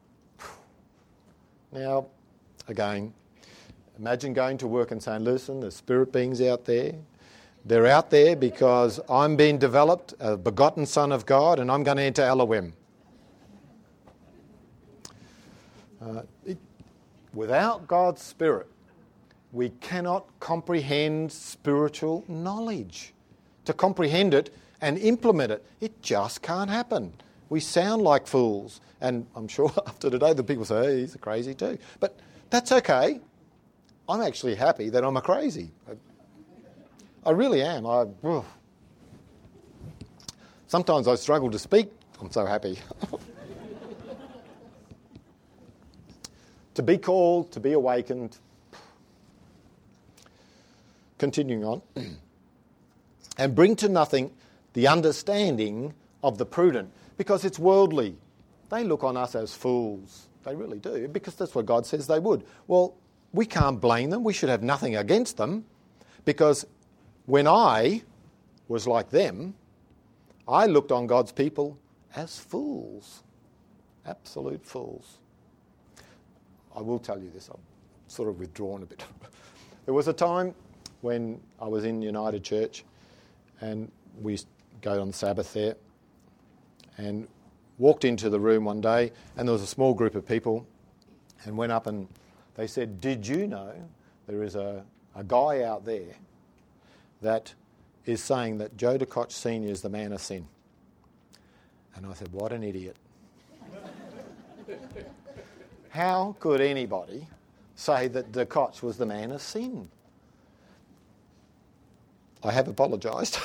Now, again, imagine going to work and saying, listen, there's spirit beings out there. They're out there because I'm being developed, a begotten son of God, and I'm going to enter Elohim. Uh, it, without God's Spirit, we cannot comprehend spiritual knowledge. To comprehend it and implement it, it just can't happen. We sound like fools. And I'm sure after today the people say, hey, he's a crazy too. But that's okay. I'm actually happy that I'm a crazy. I, I really am. I, ugh. Sometimes I struggle to speak. I'm so happy. To be called, to be awakened. Continuing on. And bring to nothing the understanding of the prudent, because it's worldly. They look on us as fools. They really do, because that's what God says they would. Well, we can't blame them. We should have nothing against them, because when I was like them, I looked on God's people as fools. Absolute fools. I will tell you this. I'm sort of withdrawn a bit. There was a time when I was in United Church, and we used to go on Sabbath there, and walked into the room one day, and there was a small group of people, and went up and they said, did you know there is a, a guy out there that is saying that Joe DeKoch Senior is the man of sin? And I said, what an idiot. How could anybody say that DeKoch was the man of sin? I have apologised.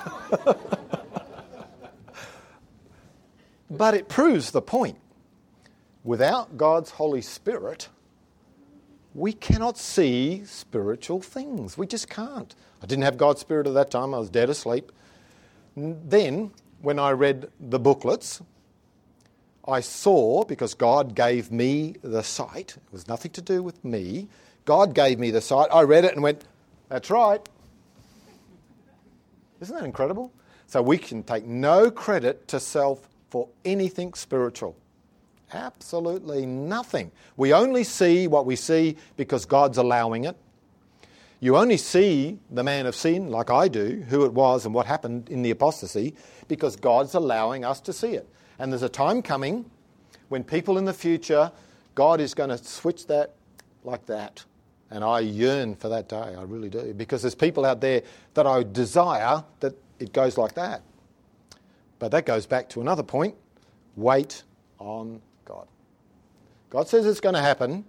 But it proves the point. Without God's Holy Spirit, we cannot see spiritual things. We just can't. I didn't have God's Spirit at that time. I was dead asleep. Then, when I read the booklets, I saw, because God gave me the sight, it was nothing to do with me, God gave me the sight, I read it and went, that's right. Isn't that incredible? So we can take no credit to self for anything spiritual. Absolutely nothing. We only see what we see because God's allowing it. You only see the man of sin, like I do, who it was and what happened in the apostasy, because God's allowing us to see it. And there's a time coming when people in the future, God is going to switch that like that. And I yearn for that day, I really do. Because there's people out there that I desire that it goes like that. But that goes back to another point. Wait on God. God says it's going to happen.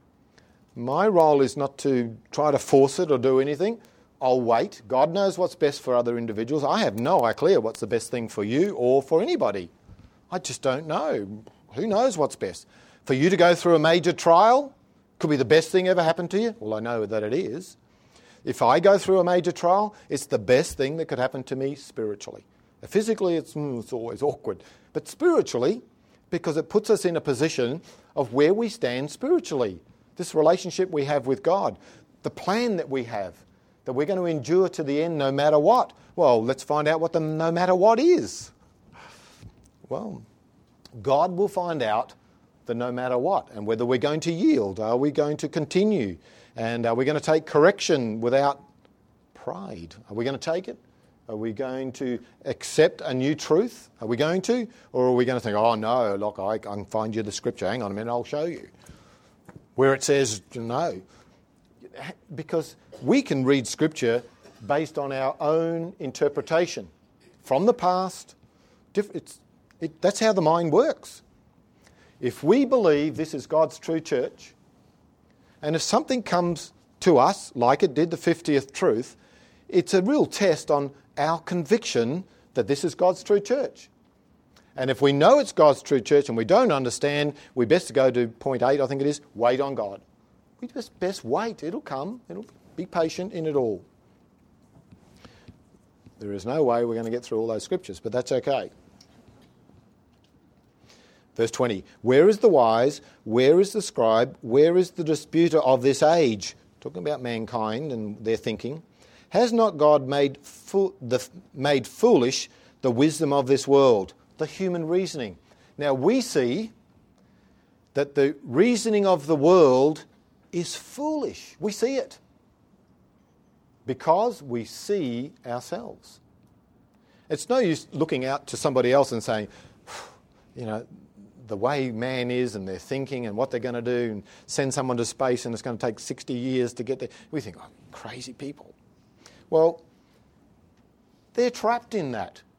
My role is not to try to force it or do anything. I'll wait. God knows what's best for other individuals. I have no idea what's the best thing for you or for anybody. I just don't know. Who knows what's best? For you to go through a major trial could be the best thing ever happened to you. Well, I know that it is. If I go through a major trial, it's the best thing that could happen to me spiritually. Physically, it's, mm, it's always awkward. But spiritually, because it puts us in a position of where we stand spiritually. This relationship we have with God. The plan that we have. That we're going to endure to the end no matter what. Well, let's find out what the no matter what is. Well, God will find out the no matter what. And whether we're going to yield. Are we going to continue? And are we going to take correction without pride? Are we going to take it? Are we going to accept a new truth? Are we going to? Or are we going to think, oh no, look, I can find you the scripture. Hang on a minute, I'll show you. Where it says no. Because we can read scripture based on our own interpretation. From the past, it's, it, that's how the mind works. If we believe this is God's true church, and if something comes to us, like it did the fiftieth truth, it's a real test on our conviction that this is God's true church. And if we know it's God's true church and we don't understand, we best go to point eight, I think it is, wait on God. We just best wait. It'll come. It'll be patient in it all. There is no way we're going to get through all those scriptures, but that's okay. Verse twenty, where is the wise? Where is the scribe? Where is the disputer of this age? Talking about mankind and their thinking. Has not God made fo- the, made foolish the wisdom of this world? The human reasoning. Now we see that the reasoning of the world is foolish. We see it. Because we see ourselves. It's no use looking out to somebody else and saying, you know, the way man is and their thinking and what they're going to do and send someone to space and it's going to take sixty years to get there. We think, oh, crazy people. Well, they're trapped in that.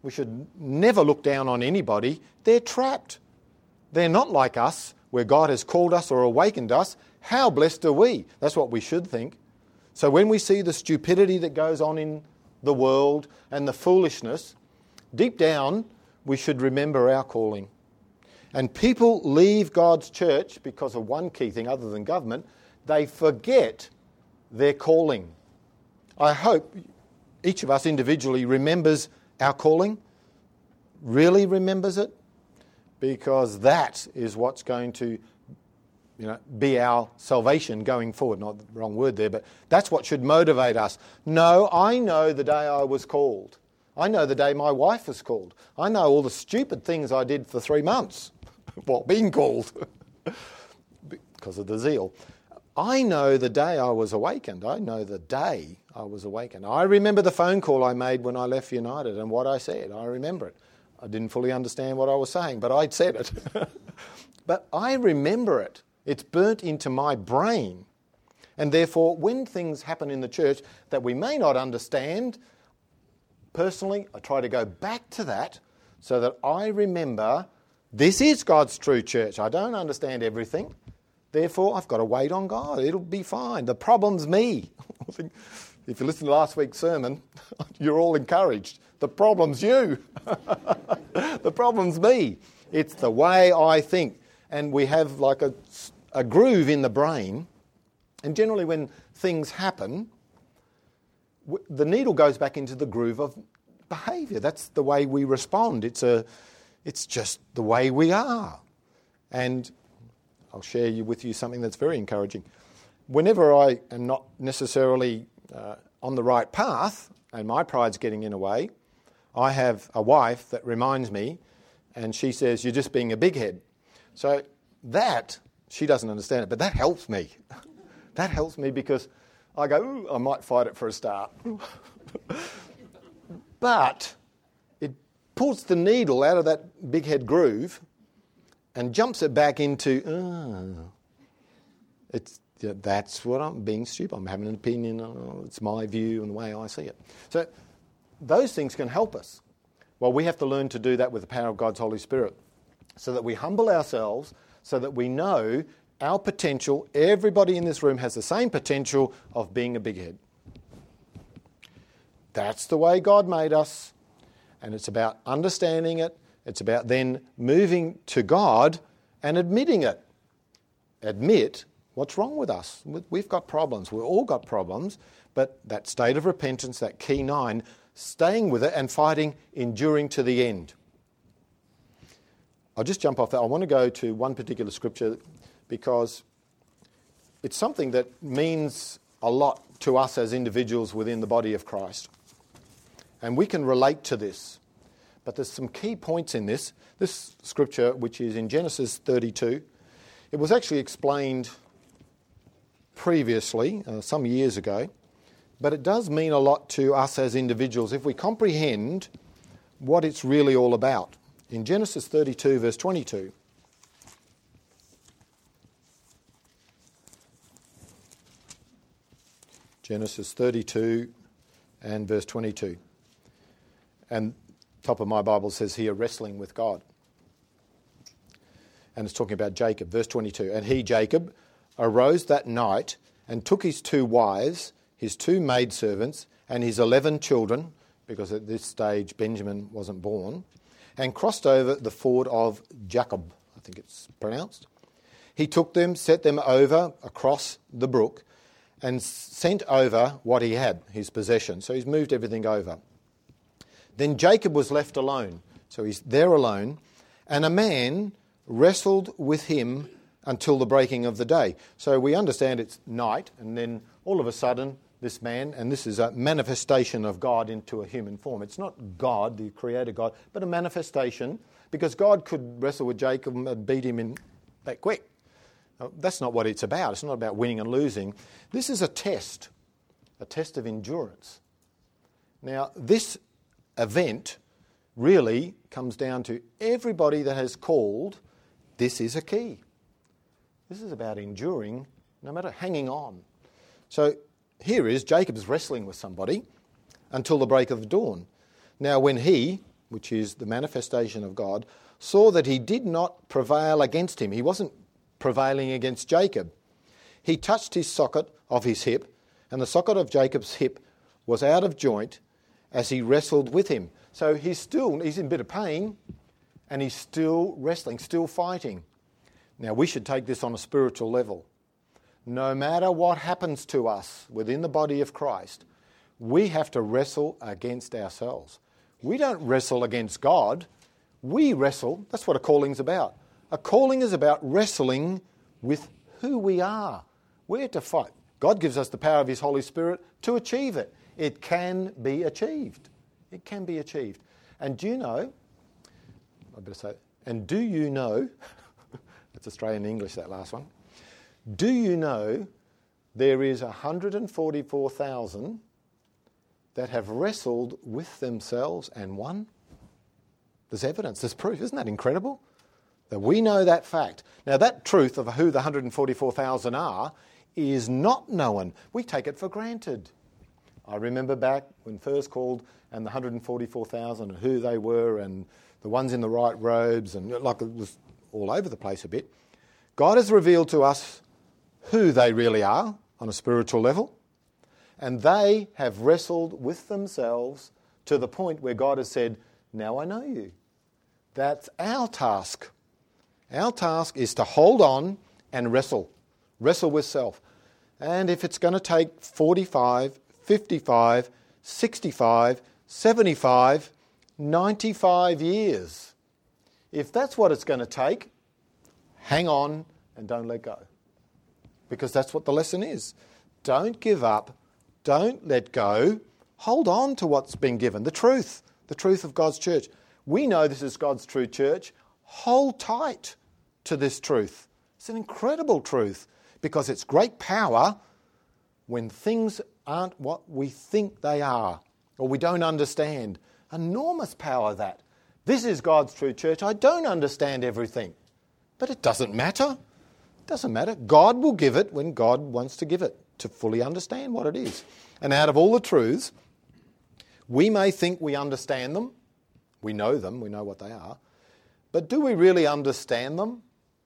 We should never look down on anybody. They're trapped. They're not like us, where God has called us or awakened us. How blessed are we? That's what we should think. So when we see the stupidity that goes on in the world and the foolishness, deep down we should remember our calling. And people leave God's church because of one key thing other than government. They forget their calling. I hope each of us individually remembers our calling, really remembers it, because that is what's going to, you know, be our salvation going forward. Not the wrong word there, but that's what should motivate us. No, I know the day I was called. I know the day my wife was called. I know all the stupid things I did for three months while being called because of the zeal. I know the day I was awakened. I know the day I was awakened. I remember the phone call I made when I left United and what I said. I remember it. I didn't fully understand what I was saying, but I'd said it. But I remember it. It's burnt into my brain. And therefore, when things happen in the church that we may not understand, personally, I try to go back to that so that I remember this is God's true church. I don't understand everything. Therefore, I've got to wait on God. It'll be fine. The problem's me. If you listen to last week's sermon, you're all encouraged. The problem's you. The problem's me. It's the way I think. And we have like a, a groove in the brain. And generally when things happen, w- the needle goes back into the groove of behaviour. That's the way we respond. It's a, it's just the way we are. And I'll share you with you something that's very encouraging. Whenever I am not necessarily uh, on the right path and my pride's getting in the way, I have a wife that reminds me, and she says, "You're just being a big head." So that, she doesn't understand it, but that helps me. That helps me because I go, "Ooh, I might fight it for a start." But it pulls the needle out of that big head groove and jumps it back into, oh, it's, yeah, that's what I'm being stupid. I'm having an opinion. Oh, it's my view and the way I see it. So those things can help us. Well, we have to learn to do that with the power of God's Holy Spirit so that we humble ourselves, so that we know our potential. Everybody in this room has the same potential of being a big head. That's the way God made us, and it's about understanding it. It's about then moving to God and admitting it. Admit what's wrong with us. We've got problems. We've all got problems. But that state of repentance, that key nine, staying with it and fighting, enduring to the end. I'll just jump off that. I want to go to one particular scripture because it's something that means a lot to us as individuals within the body of Christ. And we can relate to this. But there's some key points in this. This scripture, which is in Genesis thirty-two, it was actually explained previously, uh, some years ago, but it does mean a lot to us as individuals if we comprehend what it's really all about. In Genesis thirty-two, verse twenty-two, Genesis thirty-two and verse twenty-two. And top of my Bible says here, wrestling with God. And it's talking about Jacob, verse twenty-two. And he, Jacob, arose that night and took his two wives, his two maidservants, and his eleven children, because at this stage Benjamin wasn't born, and crossed over the ford of Jacob, I think it's pronounced. He took them, set them over across the brook, and sent over what he had, his possession. So he's moved everything over. Then Jacob was left alone. So he's there alone. And a man wrestled with him until the breaking of the day. So we understand it's night, and then all of a sudden this man, and this is a manifestation of God into a human form. It's not God, the creator God, but a manifestation, because God could wrestle with Jacob and beat him in that quick. Now, that's not what it's about. It's not about winning and losing. This is a test, a test of endurance. Now, this event really comes down to everybody that has called. This is a key. This is about enduring, no matter, hanging on. So here is Jacob's wrestling with somebody until the break of dawn. Now when he, which is the manifestation of God, saw that he did not prevail against him. He wasn't prevailing against Jacob. He touched his socket of his hip, and the socket of Jacob's hip was out of joint as he wrestled with him. So he's still, he's in a bit of pain, and he's still wrestling, still fighting. Now, we should take this on a spiritual level. No matter what happens to us within the body of Christ, we have to wrestle against ourselves. We don't wrestle against God. We wrestle. That's what a calling's about. A calling is about wrestling with who we are. We're to fight. God gives us the power of his Holy Spirit to achieve it. It can be achieved. It can be achieved. And do you know, I better say, and do you know, that's Australian English, that last one. Do you know there is one hundred forty-four thousand that have wrestled with themselves and won? There's evidence, there's proof. Isn't that incredible? That we know that fact. Now, that truth of who the one hundred forty-four thousand are is not known. We take it for granted. I remember back when first called and the one hundred forty-four thousand and who they were and the ones in the right robes, and like it was all over the place a bit. God has revealed to us who they really are on a spiritual level, and they have wrestled with themselves to the point where God has said, now I know you. That's our task. Our task is to hold on and wrestle. Wrestle with self. And if it's going to take forty-five, fifty-five, sixty-five, seventy-five, ninety-five years, if that's what it's going to take, hang on and don't let go. Because that's what the lesson is. Don't give up. Don't let go. Hold on to what's been given. The truth. The truth of God's church. We know this is God's true church. Hold tight to this truth. It's an incredible truth because it's great power when things aren't what we think they are or we don't understand. Enormous power, that. This is God's true church. I don't understand everything, but it doesn't matter. It doesn't matter. God will give it when God wants to give it, to fully understand what it is. And out of all the truths, we may think we understand them. We know them. We know what they are. But do we really understand them?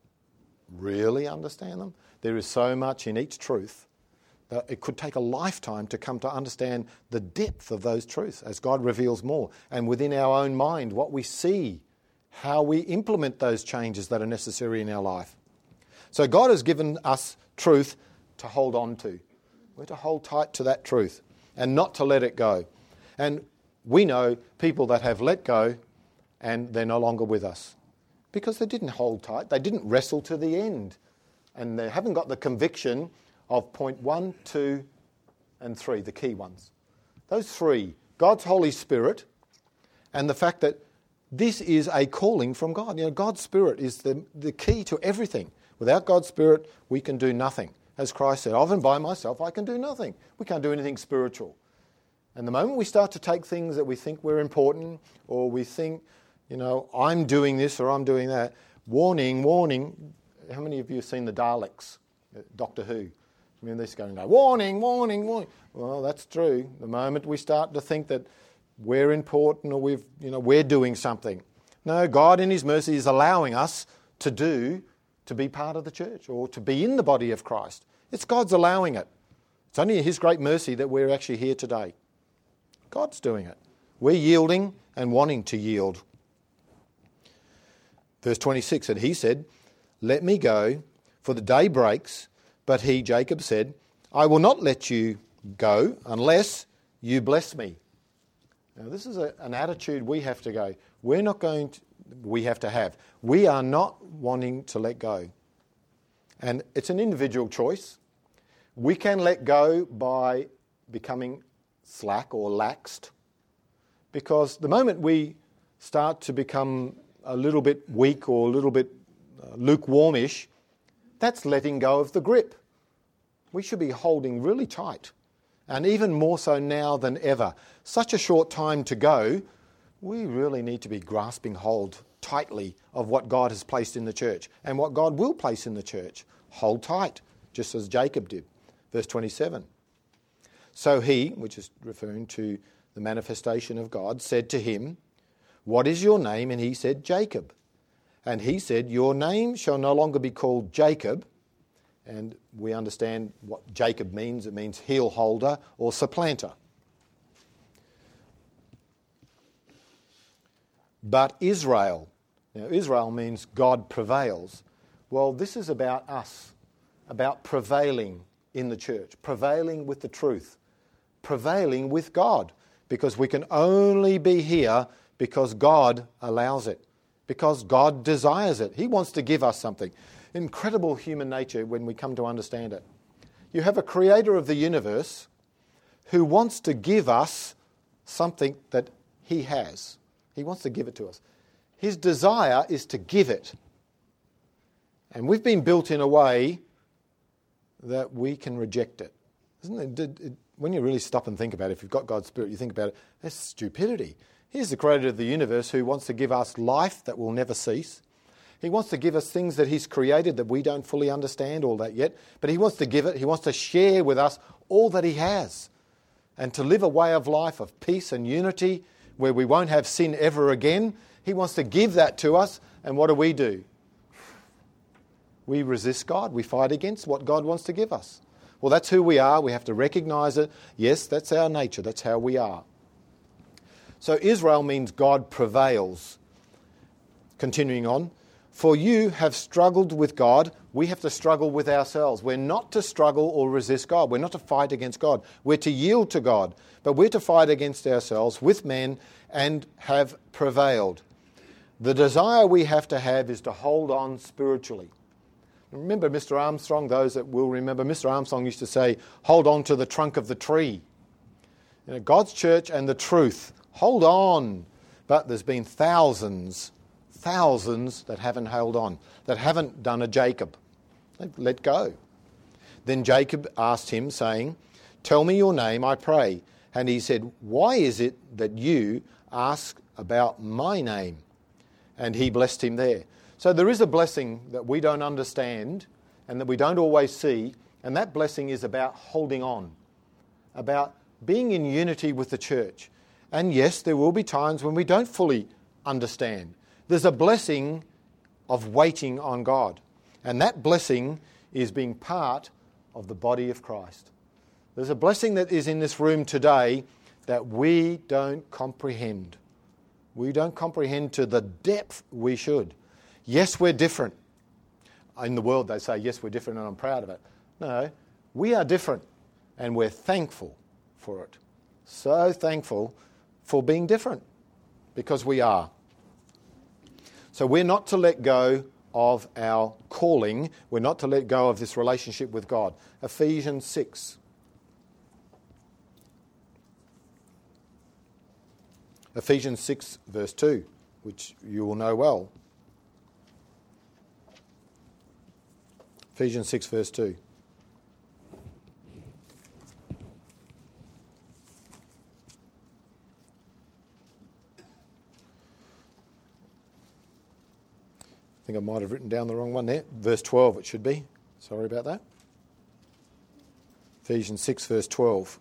Really understand them? There is so much in each truth that it could take a lifetime to come to understand the depth of those truths as God reveals more. And within our own mind, what we see, how we implement those changes that are necessary in our life. So God has given us truth to hold on to. We're to hold tight to that truth and not to let it go. And we know people that have let go and they're no longer with us because they didn't hold tight. They didn't wrestle to the end. And they haven't got the conviction of point one, two, and three, the key ones. Those three, God's Holy Spirit and the fact that this is a calling from God. You know, God's Spirit is the, the key to everything. Without God's Spirit, we can do nothing. As Christ said, of and by myself, I can do nothing. We can't do anything spiritual. And the moment we start to take things that we think we're important, or we think, you know, I'm doing this or I'm doing that, warning, warning. How many of you have seen the Daleks, Doctor Who? I mean, they're going, warning, warning, warning. Well, that's true. The moment we start to think that we're important or we've, you know, we're doing something. No, God in his mercy is allowing us to do to be part of the church or to be in the body of Christ. It's God's allowing it. It's only his great mercy that we're actually here today. God's doing it. We're yielding and wanting to yield. Verse twenty-six, and he said, let me go, for the day breaks. But he, Jacob, said, I will not let you go unless you bless me. Now, this is a, an attitude we have to go. We're not going to, we have to have. We are not wanting to let go. And it's an individual choice. We can let go by becoming slack or laxed. Because the moment we start to become a little bit weak or a little bit uh, lukewarmish, that's letting go of the grip. We should be holding really tight. And even more so now than ever. Such a short time to go, we really need to be grasping hold tightly of what God has placed in the church and what God will place in the church. Hold tight, just as Jacob did. Verse twenty-seven. So he, which is referring to the manifestation of God, said to him, "What is your name?" And he said, "Jacob." And he said, "Your name shall no longer be called Jacob." And we understand what Jacob means. It means heel holder or supplanter. "But Israel." Now, Israel means God prevails. Well, this is about us, about prevailing in the church, prevailing with the truth, prevailing with God, because we can only be here because God allows it, because God desires it. He wants to give us something. Incredible human nature when we come to understand it. You have a creator of the universe who wants to give us something that he has. He wants to give it to us. His desire is to give it. And we've been built in a way that we can reject it. Isn't it, it? When you really stop and think about it, if you've got God's Spirit, you think about it, that's stupidity. He's the creator of the universe who wants to give us life that will never cease. He wants to give us things that he's created that we don't fully understand all that yet, but he wants to give it, he wants to share with us all that he has, and to live a way of life of peace and unity where we won't have sin ever again. He wants to give that to us, and what do we do? We resist God. We fight against what God wants to give us. Well, that's who we are. We have to recognise it. Yes, that's our nature. That's how we are. So Israel means God prevails. Continuing on. "For you have struggled with God." We have to struggle with ourselves. We're not to struggle or resist God. We're not to fight against God. We're to yield to God. But we're to fight against ourselves with men and have prevailed. The desire we have to have is to hold on spiritually. Remember Mister Armstrong, those that will remember, Mister Armstrong used to say, "Hold on to the trunk of the tree." You know, God's church and the truth. Hold on. But there's been thousands, thousands that haven't held on, that haven't done a Jacob. They've let go. Then Jacob asked him, saying, "Tell me your name, I pray." And he said, "Why is it that you ask about my name?" And he blessed him there. So there is a blessing that we don't understand and that we don't always see, and that blessing is about holding on, about being in unity with the church. And yes, there will be times when we don't fully understand. There's a blessing of waiting on God, and that blessing is being part of the body of Christ. There's a blessing that is in this room today that we don't comprehend. We don't comprehend to the depth we should. Yes, we're different. In the world they say, yes, we're different and I'm proud of it. No, we are different and we're thankful for it. So thankful for being different because we are. So we're not to let go of our calling. We're not to let go of this relationship with God. Ephesians six. Ephesians six verse two, which you will know well. Ephesians six verse two. I think I might have written down the wrong one there. Verse twelve it should be. Sorry about that. Ephesians six verse twelve.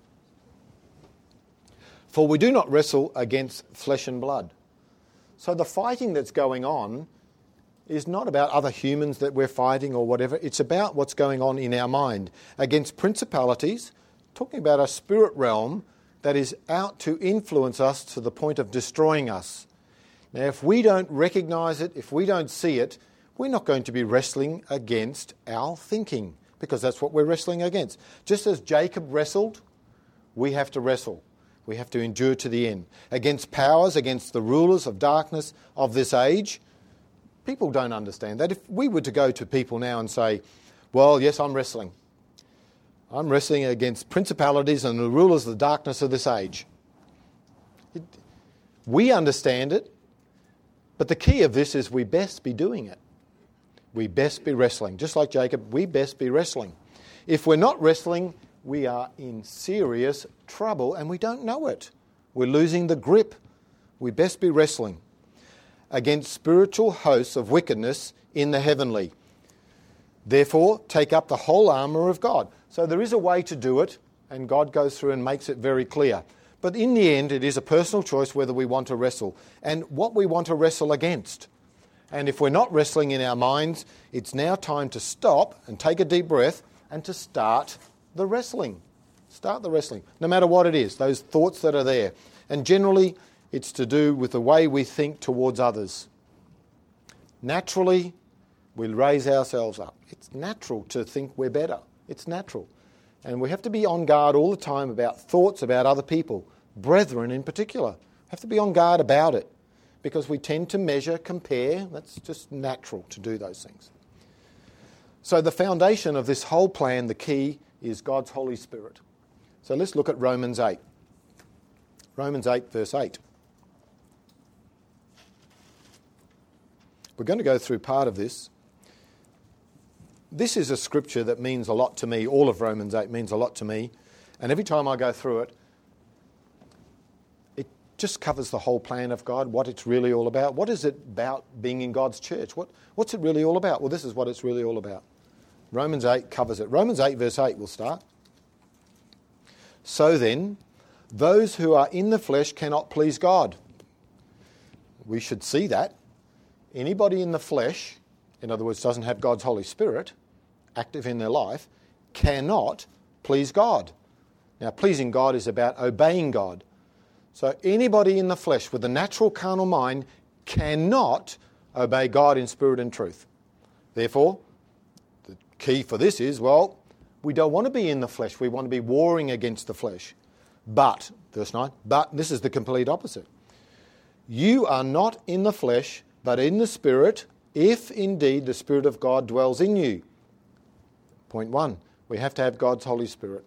For we do not wrestle against flesh and blood. So the fighting that's going on is not about other humans that we're fighting or whatever. It's about what's going on in our mind against principalities, talking about a spirit realm that is out to influence us to the point of destroying us. Now, if we don't recognise it, if we don't see it, we're not going to be wrestling against our thinking, because that's what we're wrestling against. Just as Jacob wrestled, we have to wrestle. We have to endure to the end. Against powers, against the rulers of darkness of this age. People don't understand that. If we were to go to people now and say, well, yes, I'm wrestling. I'm wrestling against principalities and the rulers of the darkness of this age. It, we understand it, but the key of this is we best be doing it. We best be wrestling. Just like Jacob, we best be wrestling. If we're not wrestling, we are in serious trouble and we don't know it. We're losing the grip. We best be wrestling against spiritual hosts of wickedness in the heavenly. Therefore, take up the whole armour of God. So there is a way to do it, and God goes through and makes it very clear. But in the end, it is a personal choice whether we want to wrestle and what we want to wrestle against. And if we're not wrestling in our minds, it's now time to stop and take a deep breath and to start the wrestling. Start the wrestling, no matter what it is, those thoughts that are there. And generally, it's to do with the way we think towards others. Naturally, we raise ourselves up. It's natural to think we're better. It's natural. And we have to be on guard all the time about thoughts about other people, brethren in particular. We have to be on guard about it because we tend to measure, compare. That's just natural to do those things. So the foundation of this whole plan, the key, is God's Holy Spirit. So let's look at Romans eight. Romans eight, verse eight. We're going to go through part of this. This is a scripture that means a lot to me. All of Romans eight means a lot to me. And every time I go through it, it just covers the whole plan of God, what it's really all about. What is it about being in God's church? What, what's it really all about? Well, this is what it's really all about. Romans eight covers it. Romans eight, verse eight, we'll start. So then, those who are in the flesh cannot please God. We should see that. Anybody in the flesh, in other words, doesn't have God's Holy Spirit active in their life, cannot please God. Now, pleasing God is about obeying God. So anybody in the flesh with a natural carnal mind cannot obey God in spirit and truth. Therefore, the key for this is, well, we don't want to be in the flesh. We want to be warring against the flesh. But, verse nine, but this is the complete opposite. You are not in the flesh, but in the Spirit, if indeed the Spirit of God dwells in you. Point one, we have to have God's Holy Spirit.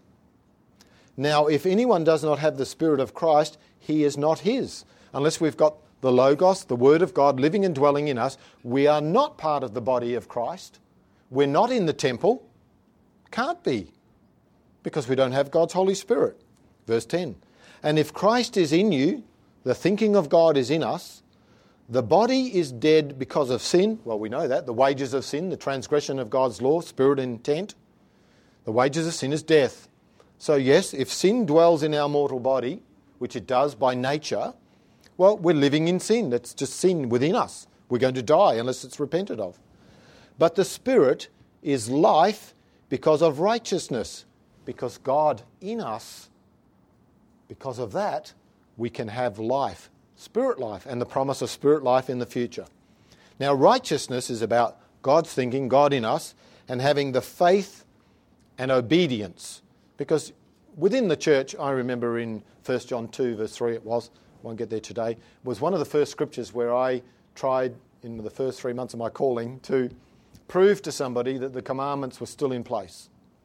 Now, if anyone does not have the Spirit of Christ, he is not his. Unless we've got the Logos, the Word of God, living and dwelling in us, we are not part of the body of Christ. We're not in the temple. Can't be, because we don't have God's Holy Spirit. Verse ten, and if Christ is in you, the thinking of God is in us, the body is dead because of sin. Well, we know that. The wages of sin, the transgression of God's law, spirit and intent. The wages of sin is death. So yes, if sin dwells in our mortal body, which it does by nature, well, we're living in sin. That's just sin within us. We're going to die unless it's repented of. But the Spirit is life because of righteousness. Because God in us, because of that, we can have life. Spirit life, and the promise of spirit life in the future. Now, righteousness is about God's thinking, God in us, and having the faith and obedience. Because within the church, I remember in First John two, verse three it was, I won't get there today, was one of the first scriptures where I tried in the first three months of my calling to prove to somebody that the commandments were still in place.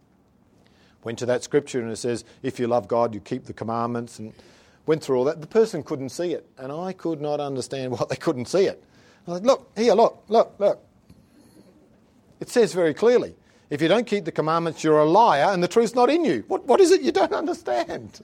Went to that scripture and it says, if you love God, you keep the commandments, and went through all that. The person couldn't see it, and I could not understand why they couldn't see it. I was like, look, here, look, look, look. It says very clearly, if you don't keep the commandments, you're a liar and the truth's not in you. What, what is it you don't understand?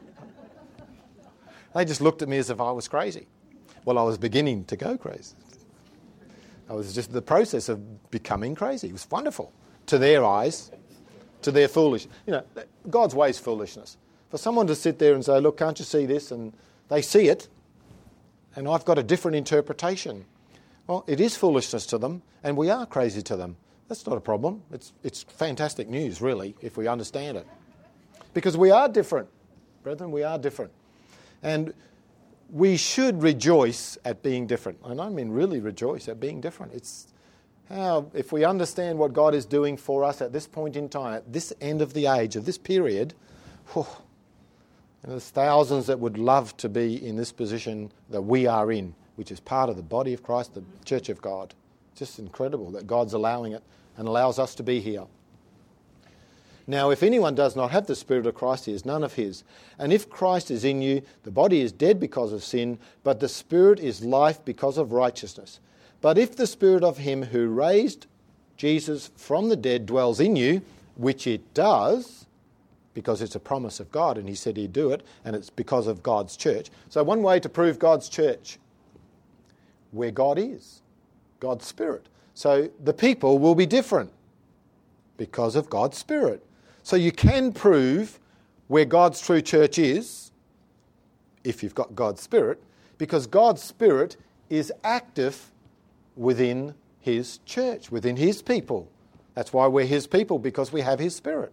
They just looked at me as if I was crazy. Well, I was beginning to go crazy. I was just the process of becoming crazy. It was wonderful. To their eyes, to their foolish. You know, God's way is foolishness. For someone to sit there and say, look, can't you see this? And they see it, and I've got a different interpretation. Well, it is foolishness to them, and we are crazy to them. That's not a problem. It's, it's fantastic news, really, if we understand it. Because we are different. Brethren, we are different. And we should rejoice at being different. And I mean really rejoice at being different. It's how, if we understand what God is doing for us at this point in time, at this end of the age, of this period, whew, and there's thousands that would love to be in this position that we are in, which is part of the body of Christ, the church of God. Just incredible that God's allowing it and allows us to be here. Now, if anyone does not have the Spirit of Christ, he is none of his. And if Christ is in you, the body is dead because of sin, but the Spirit is life because of righteousness. But if the Spirit of him who raised Jesus from the dead dwells in you, which it does, because it's a promise of God, and he said he'd do it, and it's because of God's church. So one way to prove God's church, where God is, God's Spirit. So the people will be different because of God's Spirit. So you can prove where God's true church is if you've got God's Spirit, because God's Spirit is active within his church, within his people. That's why we're his people, because we have his Spirit.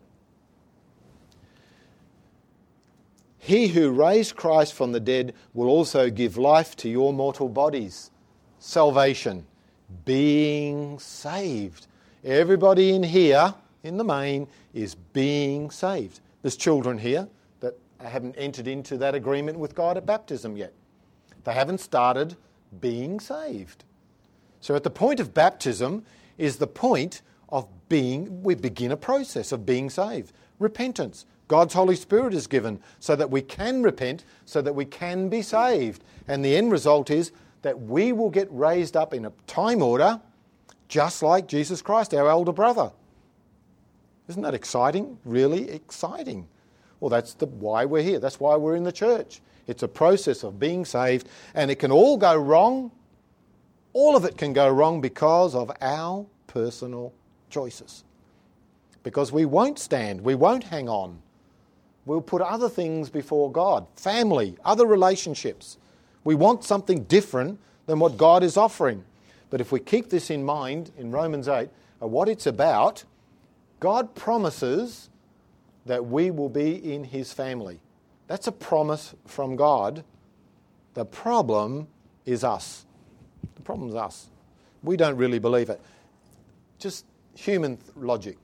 He who raised Christ from the dead will also give life to your mortal bodies. Salvation, being saved. Everybody in here, in the main, is being saved. There's children here that haven't entered into that agreement with God at baptism yet. They haven't started being saved. So at the point of baptism is the point of being, we begin a process of being saved. Repentance. God's Holy Spirit is given so that we can repent, so that we can be saved. And the end result is that we will get raised up in a time order just like Jesus Christ, our elder brother. Isn't that exciting? Really exciting. Well, that's the why we're here. That's why we're in the church. It's a process of being saved, and it can all go wrong. All of it can go wrong because of our personal choices. Because we won't stand, we won't hang on. We'll put other things before God, family, other relationships. We want something different than what God is offering. But if we keep this in mind in Romans eight, what it's about, God promises that we will be in his family. That's a promise from God. The problem is us. The problem is us. We don't really believe it. Just human logic.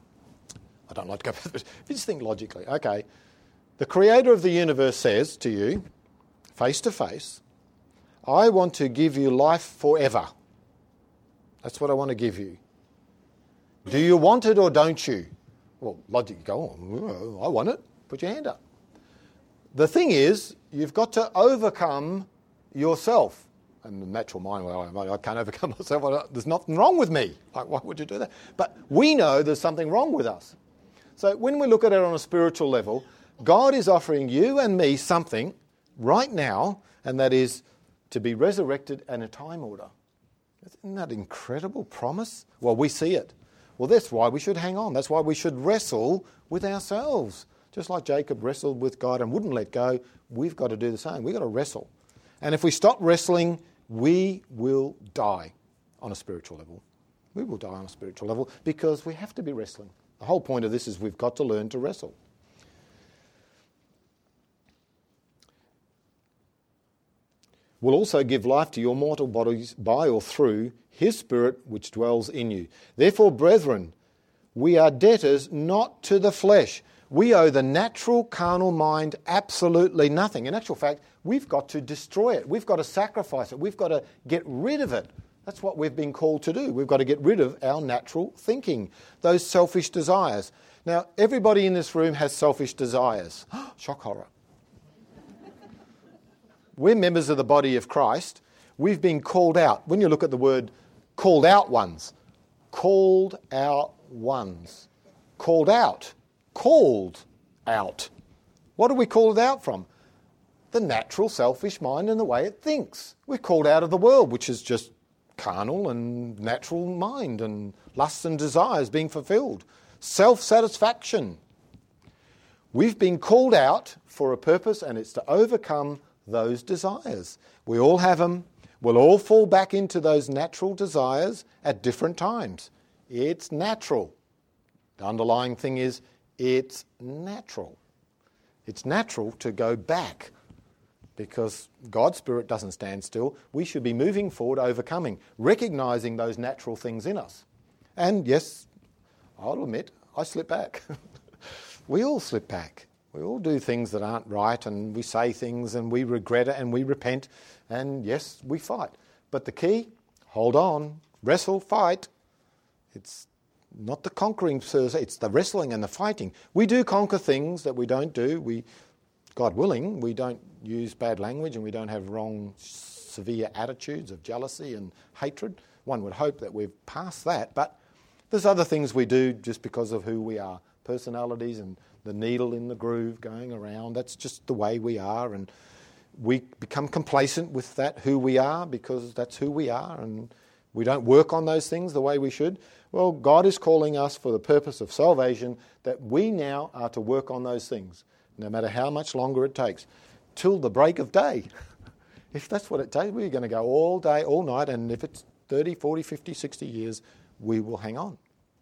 I don't like to go through this. Just think logically. Okay, the creator of the universe says to you, face to face, I want to give you life forever. That's what I want to give you. Do you want it or don't you? Well, logic, you go, oh, I want it. Put your hand up. The thing is, you've got to overcome yourself. And the natural mind, well, I can't overcome myself. There's nothing wrong with me. Like, why would you do that? But we know there's something wrong with us. So when we look at it on a spiritual level, God is offering you and me something right now, and that is to be resurrected in a time order. Isn't that an incredible promise? Well, we see it. Well, that's why we should hang on. That's why we should wrestle with ourselves. Just like Jacob wrestled with God and wouldn't let go, we've got to do the same. We've got to wrestle. And if we stop wrestling, we will die on a spiritual level. We will die on a spiritual level because we have to be wrestling. The whole point of this is we've got to learn to wrestle. Will also give life to your mortal bodies by or through his Spirit which dwells in you. Therefore, brethren, we are debtors not to the flesh. We owe the natural carnal mind absolutely nothing. In actual fact, we've got to destroy it. We've got to sacrifice it. We've got to get rid of it. That's what we've been called to do. We've got to get rid of our natural thinking, those selfish desires. Now, everybody in this room has selfish desires. Shock horror. We're members of the body of Christ. We've been called out. When you look at the word called out ones, called out ones, called out, called out. What are we called out from? The natural selfish mind and the way it thinks. We're called out of the world, which is just carnal and natural mind and lusts and desires being fulfilled. Self-satisfaction. We've been called out for a purpose, and it's to overcome those desires. We all have them. We'll all fall back into those natural desires at different times. It's natural. The underlying thing is it's natural. It's natural to go back because God's Spirit doesn't stand still. We should be moving forward, overcoming, recognising those natural things in us. And yes, I'll admit, I slip back. We all slip back. We all do things that aren't right, and we say things and we regret it and we repent, and yes, we fight. But the key, hold on, wrestle, fight. It's not the conquering, it's the wrestling and the fighting. We do conquer things that we don't do. We, God willing, we don't use bad language and we don't have wrong, severe attitudes of jealousy and hatred. One would hope that we've passed that, but there's other things we do just because of who we are. Personalities and the needle in the groove going around. That's just the way we are, and we become complacent with that, who we are, because that's who we are, and we don't work on those things the way we should. Well, God is calling us for the purpose of salvation that we now are to work on those things, no matter how much longer it takes. till the break of day. If that's what it takes, we're going to go all day, all night, and if it's thirty, forty, fifty, sixty years, we will hang on.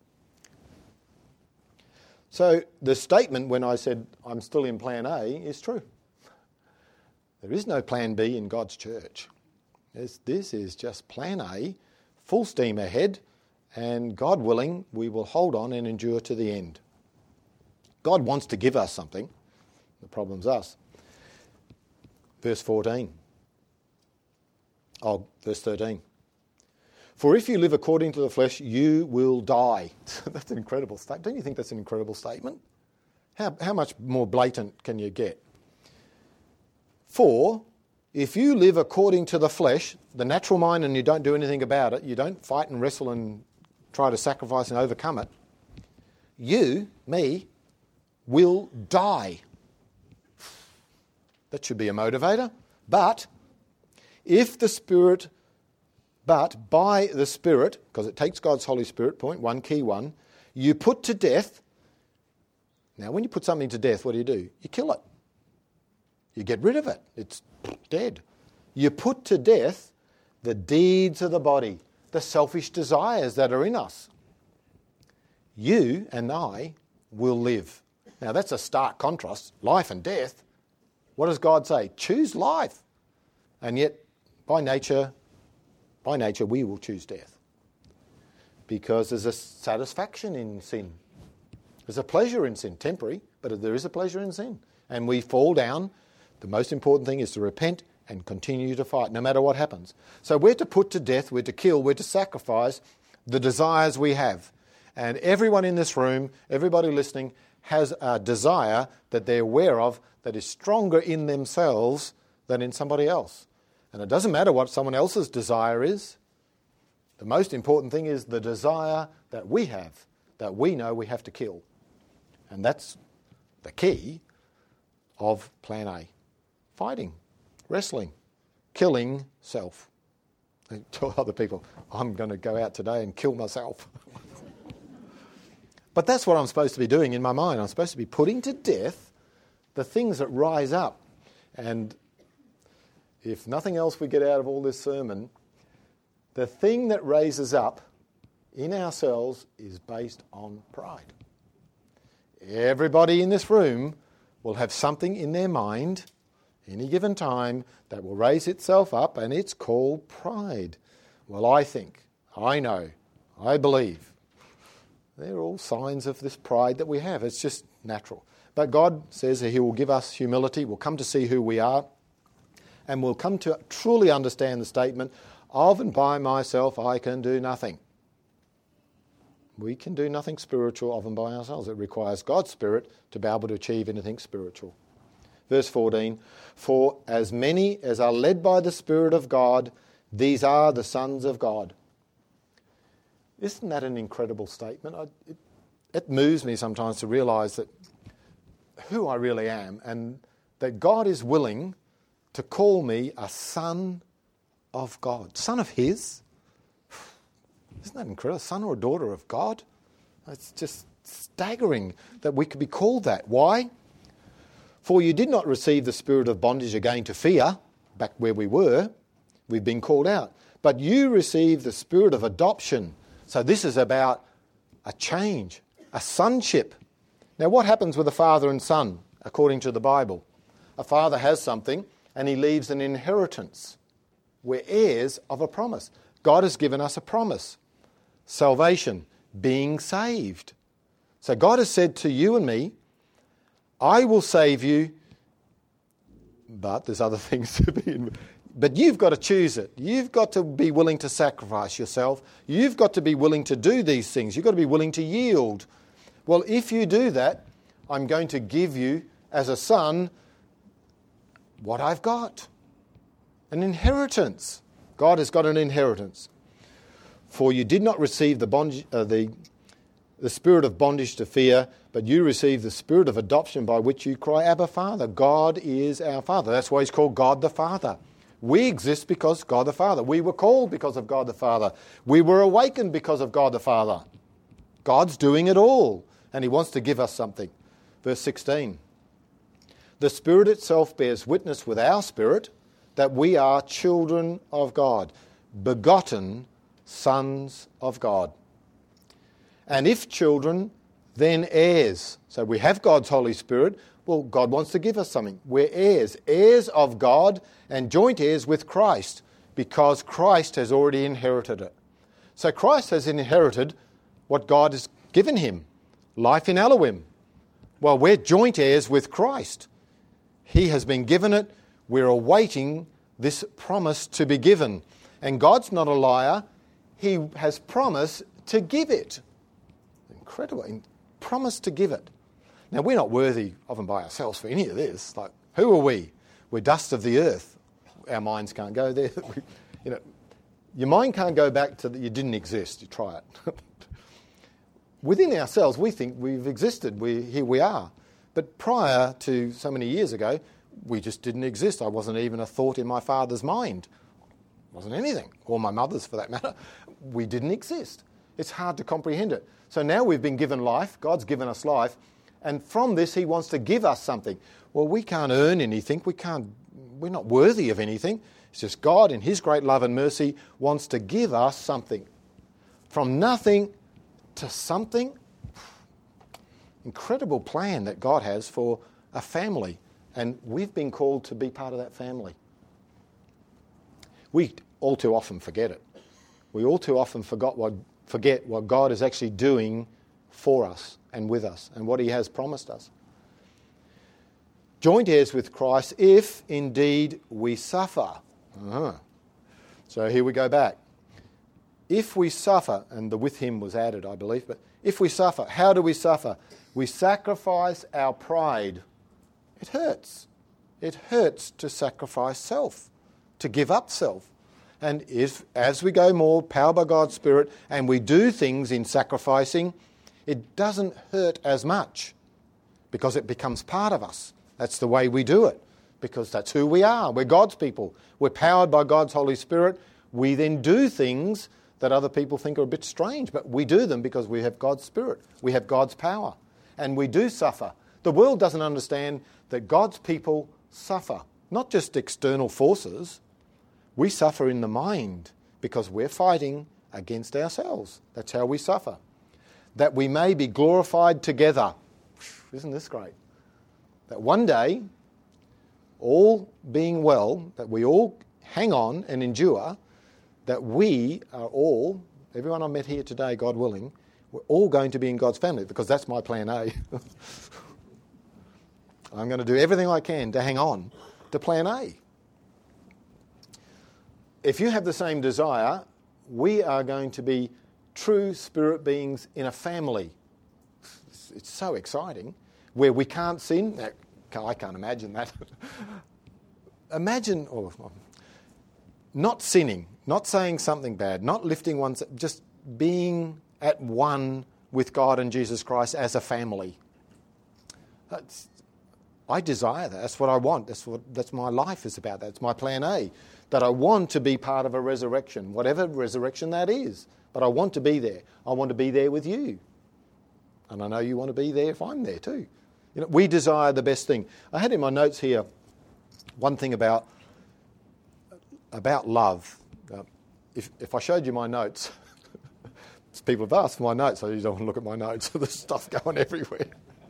So the statement when I said I'm still in plan A is true. There is no plan B in God's church. This, this is just plan A, full steam ahead, and God willing, we will hold on and endure to the end. God wants to give us something. The problem's us. Verse fourteen. Oh, verse thirteen. For if you live according to the flesh, you will die. That's an incredible statement. Don't you think that's an incredible statement? How, how much more blatant can you get? For if you live according to the flesh, the natural mind, and you don't do anything about it, you don't fight and wrestle and try to sacrifice and overcome it, you, me, will die. That should be a motivator. But if the Spirit, but by the Spirit, because it takes God's Holy Spirit, point one, key one, you put to death. Now, when you put something to death, what do you do? You kill it. You get rid of it. It's dead. You put to death the deeds of the body, the selfish desires that are in us. You and I will live. Now, that's a stark contrast. Life and death. What does God say? Choose life. And yet, by nature, by nature, we will choose death. Because there's a satisfaction in sin. There's a pleasure in sin, temporary, but there is a pleasure in sin. And we fall down. The most important thing is to repent and continue to fight, no matter what happens. So we're to put to death, we're to kill, we're to sacrifice the desires we have. And everyone in this room, everybody listening, has a desire that they're aware of that is stronger in themselves than in somebody else. And it doesn't matter what someone else's desire is. The most important thing is the desire that we have, that we know we have to kill. And that's the key of plan A. Fighting, wrestling, killing self. And tell other people, I'm going to go out today and kill myself. But that's what I'm supposed to be doing in my mind. I'm supposed to be putting to death the things that rise up. And if nothing else we get out of all this sermon, the thing that raises up in ourselves is based on pride. Everybody in this room will have something in their mind any given time that will raise itself up, and it's called pride. Well, I think, I know, I believe. They're all signs of this pride that we have. It's just natural. But God says that He will give us humility. We'll come to see who we are. And we'll come to truly understand the statement, of and by myself I can do nothing. We can do nothing spiritual of and by ourselves. It requires God's Spirit to be able to achieve anything spiritual. Verse fourteen, for as many as are led by the Spirit of God, these are the sons of God. Isn't that an incredible statement? I, it, it moves me sometimes to realise that who I really am, and that God is willing to call me a son of God. Son of His? Isn't that incredible? Son or daughter of God? It's just staggering that we could be called that. Why? For you did not receive the spirit of bondage again to fear, back where we were. We've been called out. But you received the spirit of adoption. So this is about a change, a sonship. Now what happens with a father and son, according to the Bible? A father has something and he leaves an inheritance. We're heirs of a promise. God has given us a promise. Salvation, being saved. So God has said to you and me, I will save you, but there's other things to be in. But you've got to choose it. You've got to be willing to sacrifice yourself. You've got to be willing to do these things. You've got to be willing to yield. Well, if you do that, I'm going to give you, as a son, what I've got. An inheritance. God has got an inheritance. For you did not receive the bondage, uh, the, the spirit of bondage to fear, but you received the spirit of adoption by which you cry, Abba, Father. God is our Father. That's why He's called God the Father. We exist because God the Father. We were called because of God the Father. We were awakened because of God the Father. God's doing it all, and He wants to give us something. Verse sixteen. The Spirit itself bears witness with our spirit that we are children of God, begotten sons of God. And if children, then heirs. So we have God's Holy Spirit. Well, God wants to give us something. We're heirs, heirs of God and joint heirs with Christ, because Christ has already inherited it. So Christ has inherited what God has given him, life in Elohim. Well, we're joint heirs with Christ. He has been given it. We're awaiting this promise to be given. And God's not a liar. He has promised to give it. Incredible. He promised to give it. Now, we're not worthy of and by ourselves for any of this. Like, who are we? We're dust of the earth. Our minds can't go there. We, you know, your mind can't go back to that you didn't exist. You try it. Within ourselves, we think we've existed. We, here we are. But prior to so many years ago, we just didn't exist. I wasn't even a thought in my father's mind. Wasn't anything. Or my mother's, for that matter. We didn't exist. It's hard to comprehend it. So now we've been given life. God's given us life. And from this, he wants to give us something. Well, we can't earn anything. We can't, we're not worthy of anything. It's just God, in his great love and mercy, wants to give us something. From nothing to something. Incredible plan that God has for a family. And we've been called to be part of that family. We all too often forget it. We all too often forgot what, forget what God is actually doing for us and with us and what he has promised us. Joint heirs with Christ if indeed we suffer. Uh-huh. So here we go back. If we suffer, and the with him was added, I believe, but if we suffer, how do we suffer? We sacrifice our pride. It hurts. It hurts to sacrifice self, to give up self. And if, as we go more, powered by God's Spirit, and we do things in sacrificing, it doesn't hurt as much because it becomes part of us. That's the way we do it, because that's who we are. We're God's people. We're powered by God's Holy Spirit. We then do things that other people think are a bit strange, but we do them because we have God's Spirit. We have God's power, and we do suffer. The world doesn't understand that God's people suffer, not just external forces. We suffer in the mind because we're fighting against ourselves. That's how we suffer. That we may be glorified together. Isn't this great? That one day, all being well, that we all hang on and endure, that we are all, everyone I met here today, God willing, we're all going to be in God's family, because that's my plan A. I'm going to do everything I can to hang on to plan A. If you have the same desire, we are going to be true spirit beings in a family. It's so exciting, where we can't sin. I can't imagine that. Imagine oh, not sinning, not saying something bad, not lifting one's, just being at one with God and Jesus Christ as a family. That's, I desire that. That's what I want. That's what that's my life is about. That's my plan A. That I want to be part of a resurrection, whatever resurrection that is. But I want to be there. I want to be there with you. And I know you want to be there if I'm there too. You know, we desire the best thing. I had in my notes here one thing about about love. Uh, if if I showed you my notes, people have asked for my notes, so you don't want to look at my notes. There's stuff going everywhere.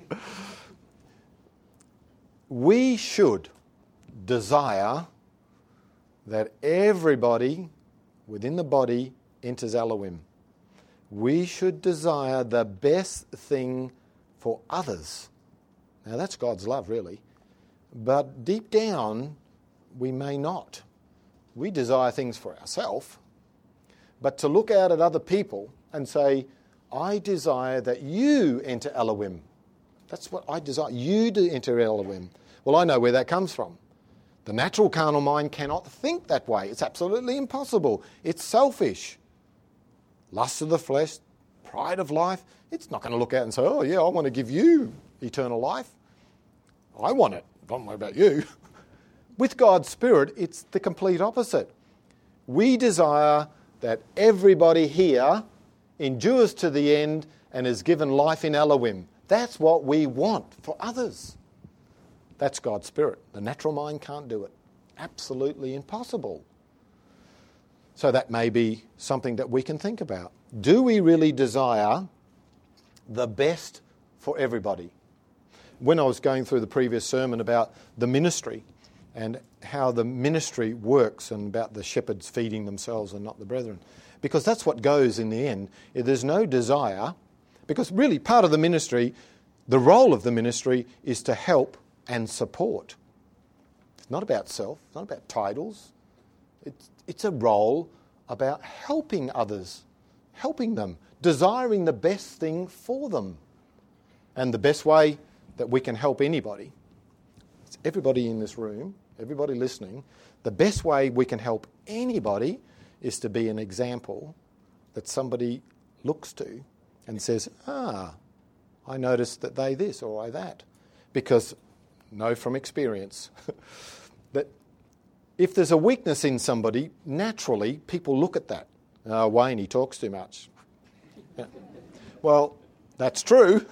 We should desire that everybody within the body enters Elohim. We should desire the best thing for others. Now that's God's love, really. But deep down, we may not. We desire things for ourselves. But to look out at other people and say, I desire that you enter Elohim. That's what I desire. You to enter Elohim. Well, I know where that comes from. The natural carnal mind cannot think that way. It's absolutely impossible. It's selfish. Lust of the flesh, pride of life. It's not going to look out and say, oh yeah, I want to give you eternal life. I want it. Don't worry about you. With God's Spirit, it's the complete opposite. We desire that everybody here endures to the end and is given life in Elohim. That's what we want for others. That's God's Spirit. The natural mind can't do it. Absolutely impossible. So that may be something that we can think about. Do we really desire the best for everybody? When I was going through the previous sermon about the ministry and how the ministry works and about the shepherds feeding themselves and not the brethren, because that's what goes in the end. There's no desire, because really part of the ministry, the role of the ministry is to help and support. It's not about self, it's not about titles. It's, it's a role about helping others, helping them, desiring the best thing for them. And the best way that we can help anybody, it's everybody in this room, everybody listening, the best way we can help anybody is to be an example that somebody looks to and says, ah, I noticed that they this or I that. Because know from experience that if there's a weakness in somebody, naturally people look at that. Oh, Wayne, he talks too much. Yeah. Well, that's true.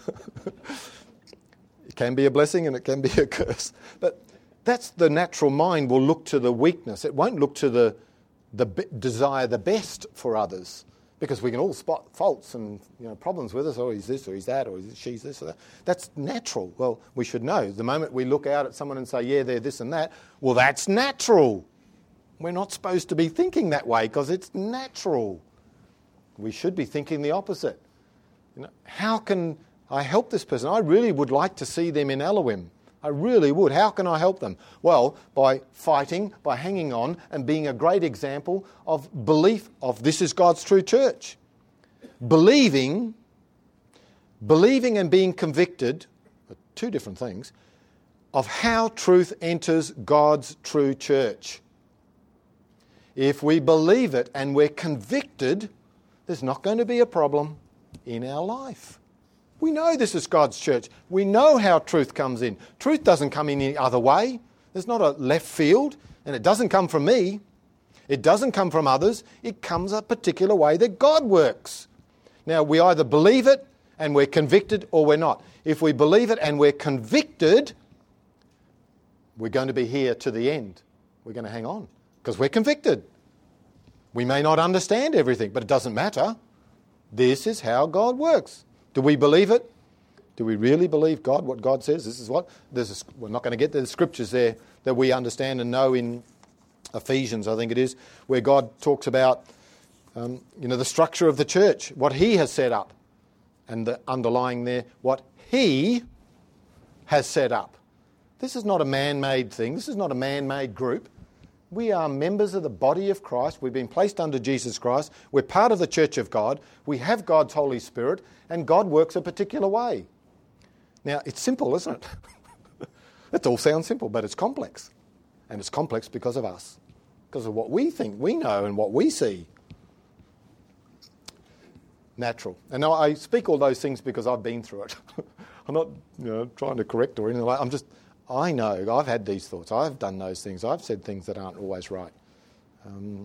It can be a blessing and it can be a curse. But that's the natural mind will look to the weakness. It won't look to the the b- desire the best for others, because we can all spot faults and you know problems with us. Oh, he's this or he's that or he's, she's this or that. That's natural. Well, we should know. The moment we look out at someone and say, yeah, they're this and that, well, that's natural. We're not supposed to be thinking that way because it's natural. We should be thinking the opposite. You know, how can I help this person? I really would like to see them in Elohim. I really would. How can I help them? Well, by fighting, by hanging on and being a great example of belief of this is God's true church. Believing, believing and being convicted, are two different things, of how truth enters God's true church. If we believe it and we're convicted, there's not going to be a problem in our life. We know this is God's church. We know how truth comes in. Truth doesn't come in any other way. There's not a left field, and it doesn't come from me. It doesn't come from others. It comes a particular way that God works. Now, we either believe it and we're convicted or we're not. If we believe it and we're convicted, we're going to be here to the end. We're going to hang on because we're convicted. We may not understand everything, but it doesn't matter. This is how God works. Do we believe it? Do we really believe God, what God says? This is what, there's a, we're not going to get to the scriptures there that we understand and know in Ephesians, I think it is, where God talks about, um, you know, the structure of the church, what he has set up, and the underlying there, what he has set up. This is not a man-made thing. This is not a man-made group. We are members of the body of Christ. We've been placed under Jesus Christ. We're part of the church of God. We have God's Holy Spirit, and God works a particular way. Now, it's simple, isn't it? It all sounds simple, but it's complex. And it's complex because of us, because of what we think, we know, and what we see. Natural. And now I speak all those things because I've been through it. I'm not you know, trying to correct or anything like that. I'm just... I know, I've had these thoughts, I've done those things, I've said things that aren't always right. Um,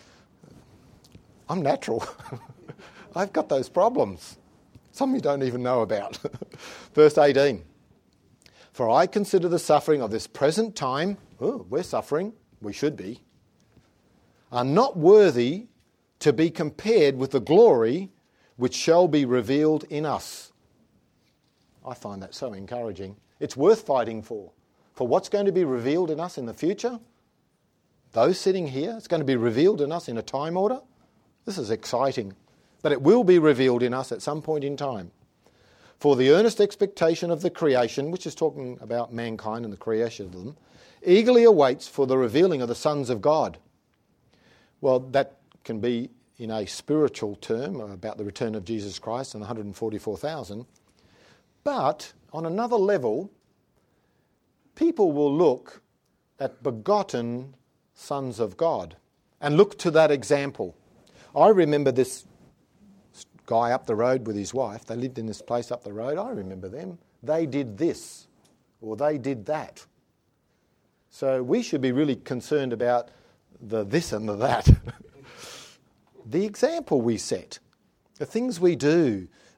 I'm natural. I've got those problems. Some you don't even know about. Verse eighteen. For I consider the suffering of this present time, oh, we're suffering, we should be, are not worthy to be compared with the glory which shall be revealed in us. I find that so encouraging. It's worth fighting for. For what's going to be revealed in us in the future, those sitting here, it's going to be revealed in us in a time order. This is exciting. But it will be revealed in us at some point in time. For the earnest expectation of the creation, which is talking about mankind and the creation of them, eagerly awaits for the revealing of the sons of God. Well, that can be in a spiritual term about the return of Jesus Christ and the one hundred forty-four thousand. But on another level, people will look at begotten sons of God and look to that example. I remember this guy up the road with his wife. They lived in this place up the road. I remember them. They did this or they did that. So we should be really concerned about the this and the that. The example we set, the things we do,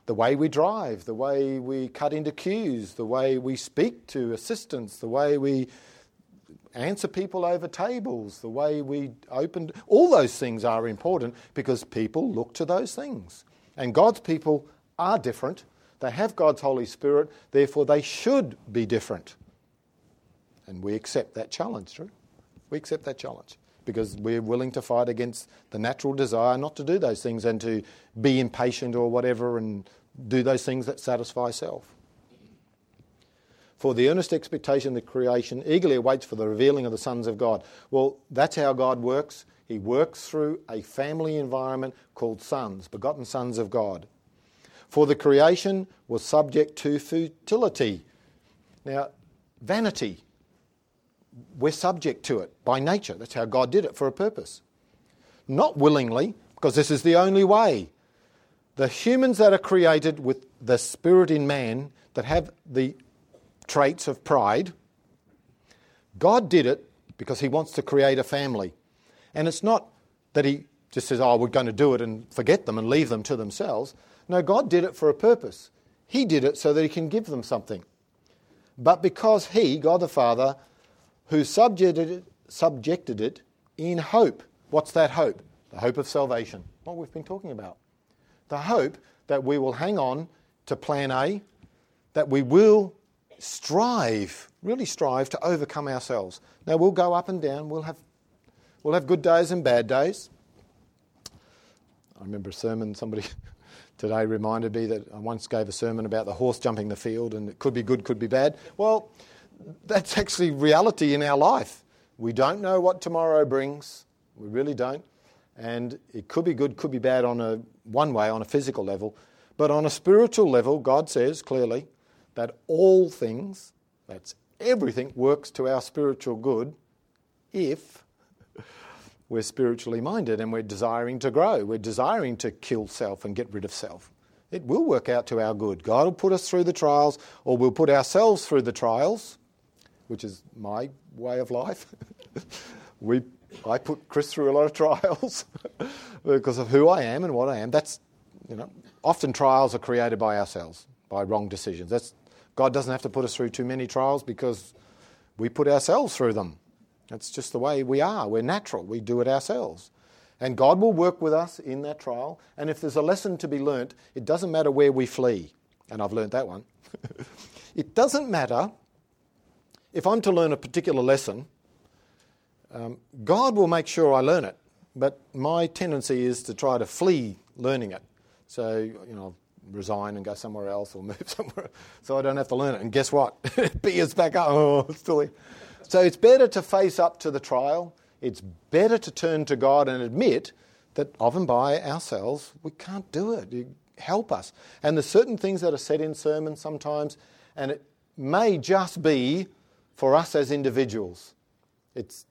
the way we drive, the way we cut into queues, the way we speak to assistants, the way we answer people over tables, the way we open... All those things are important because people look to those things. And God's people are different. They have God's Holy Spirit, therefore they should be different. And we accept that challenge, true? We accept that challenge because we're willing to fight against the natural desire not to do those things and to be impatient or whatever and do those things that satisfy self. For the earnest expectation of the creation eagerly awaits for the revealing of the sons of God. Well, that's how God works. He works through a family environment called sons, begotten sons of God. For the creation was subject to futility. Now, vanity, we're subject to it by nature. That's how God did it for a purpose. Not willingly, because this is the only way. The humans that are created with the spirit in man, that have the traits of pride, God did it because he wants to create a family. And it's not that he just says, oh, we're going to do it and forget them and leave them to themselves. No, God did it for a purpose. He did it so that he can give them something. But because he, God the Father, who subjected it, subjected it in hope. What's that hope? The hope of salvation. What we've been talking about. The hope that we will hang on to plan A, that we will strive, really strive to overcome ourselves. Now we'll go up and down, we'll have we'll have good days and bad days. I remember a sermon, somebody today reminded me that I once gave a sermon about the horse jumping the field and it could be good, could be bad. Well, that's actually reality in our life. We don't know what tomorrow brings. We really don't. And it could be good, could be bad on a one way, on a physical level. But on a spiritual level, God says clearly that all things, that's everything, works to our spiritual good if we're spiritually minded and we're desiring to grow. We're desiring to kill self and get rid of self. It will work out to our good. God will put us through the trials, or we'll put ourselves through the trials, which is my way of life. we, I put Chris through a lot of trials because of who I am and what I am. That's, you know, often trials are created by ourselves, by wrong decisions. That's, God doesn't have to put us through too many trials because we put ourselves through them. That's just the way we are. We're natural. We do it ourselves. And God will work with us in that trial. And if there's a lesson to be learnt, it doesn't matter where we flee. And I've learnt that one. It doesn't matter if I'm to learn a particular lesson. Um, God will make sure I learn it. But my tendency is to try to flee learning it. So, you know, resign and go somewhere else or move somewhere so I don't have to learn it. And guess what? B is back up. Oh, it's still here. So it's better to face up to the trial. It's better to turn to God and admit that of and by ourselves, we can't do it. You help us. And there's certain things that are said in sermons sometimes, and it may just be for us as individuals. It's,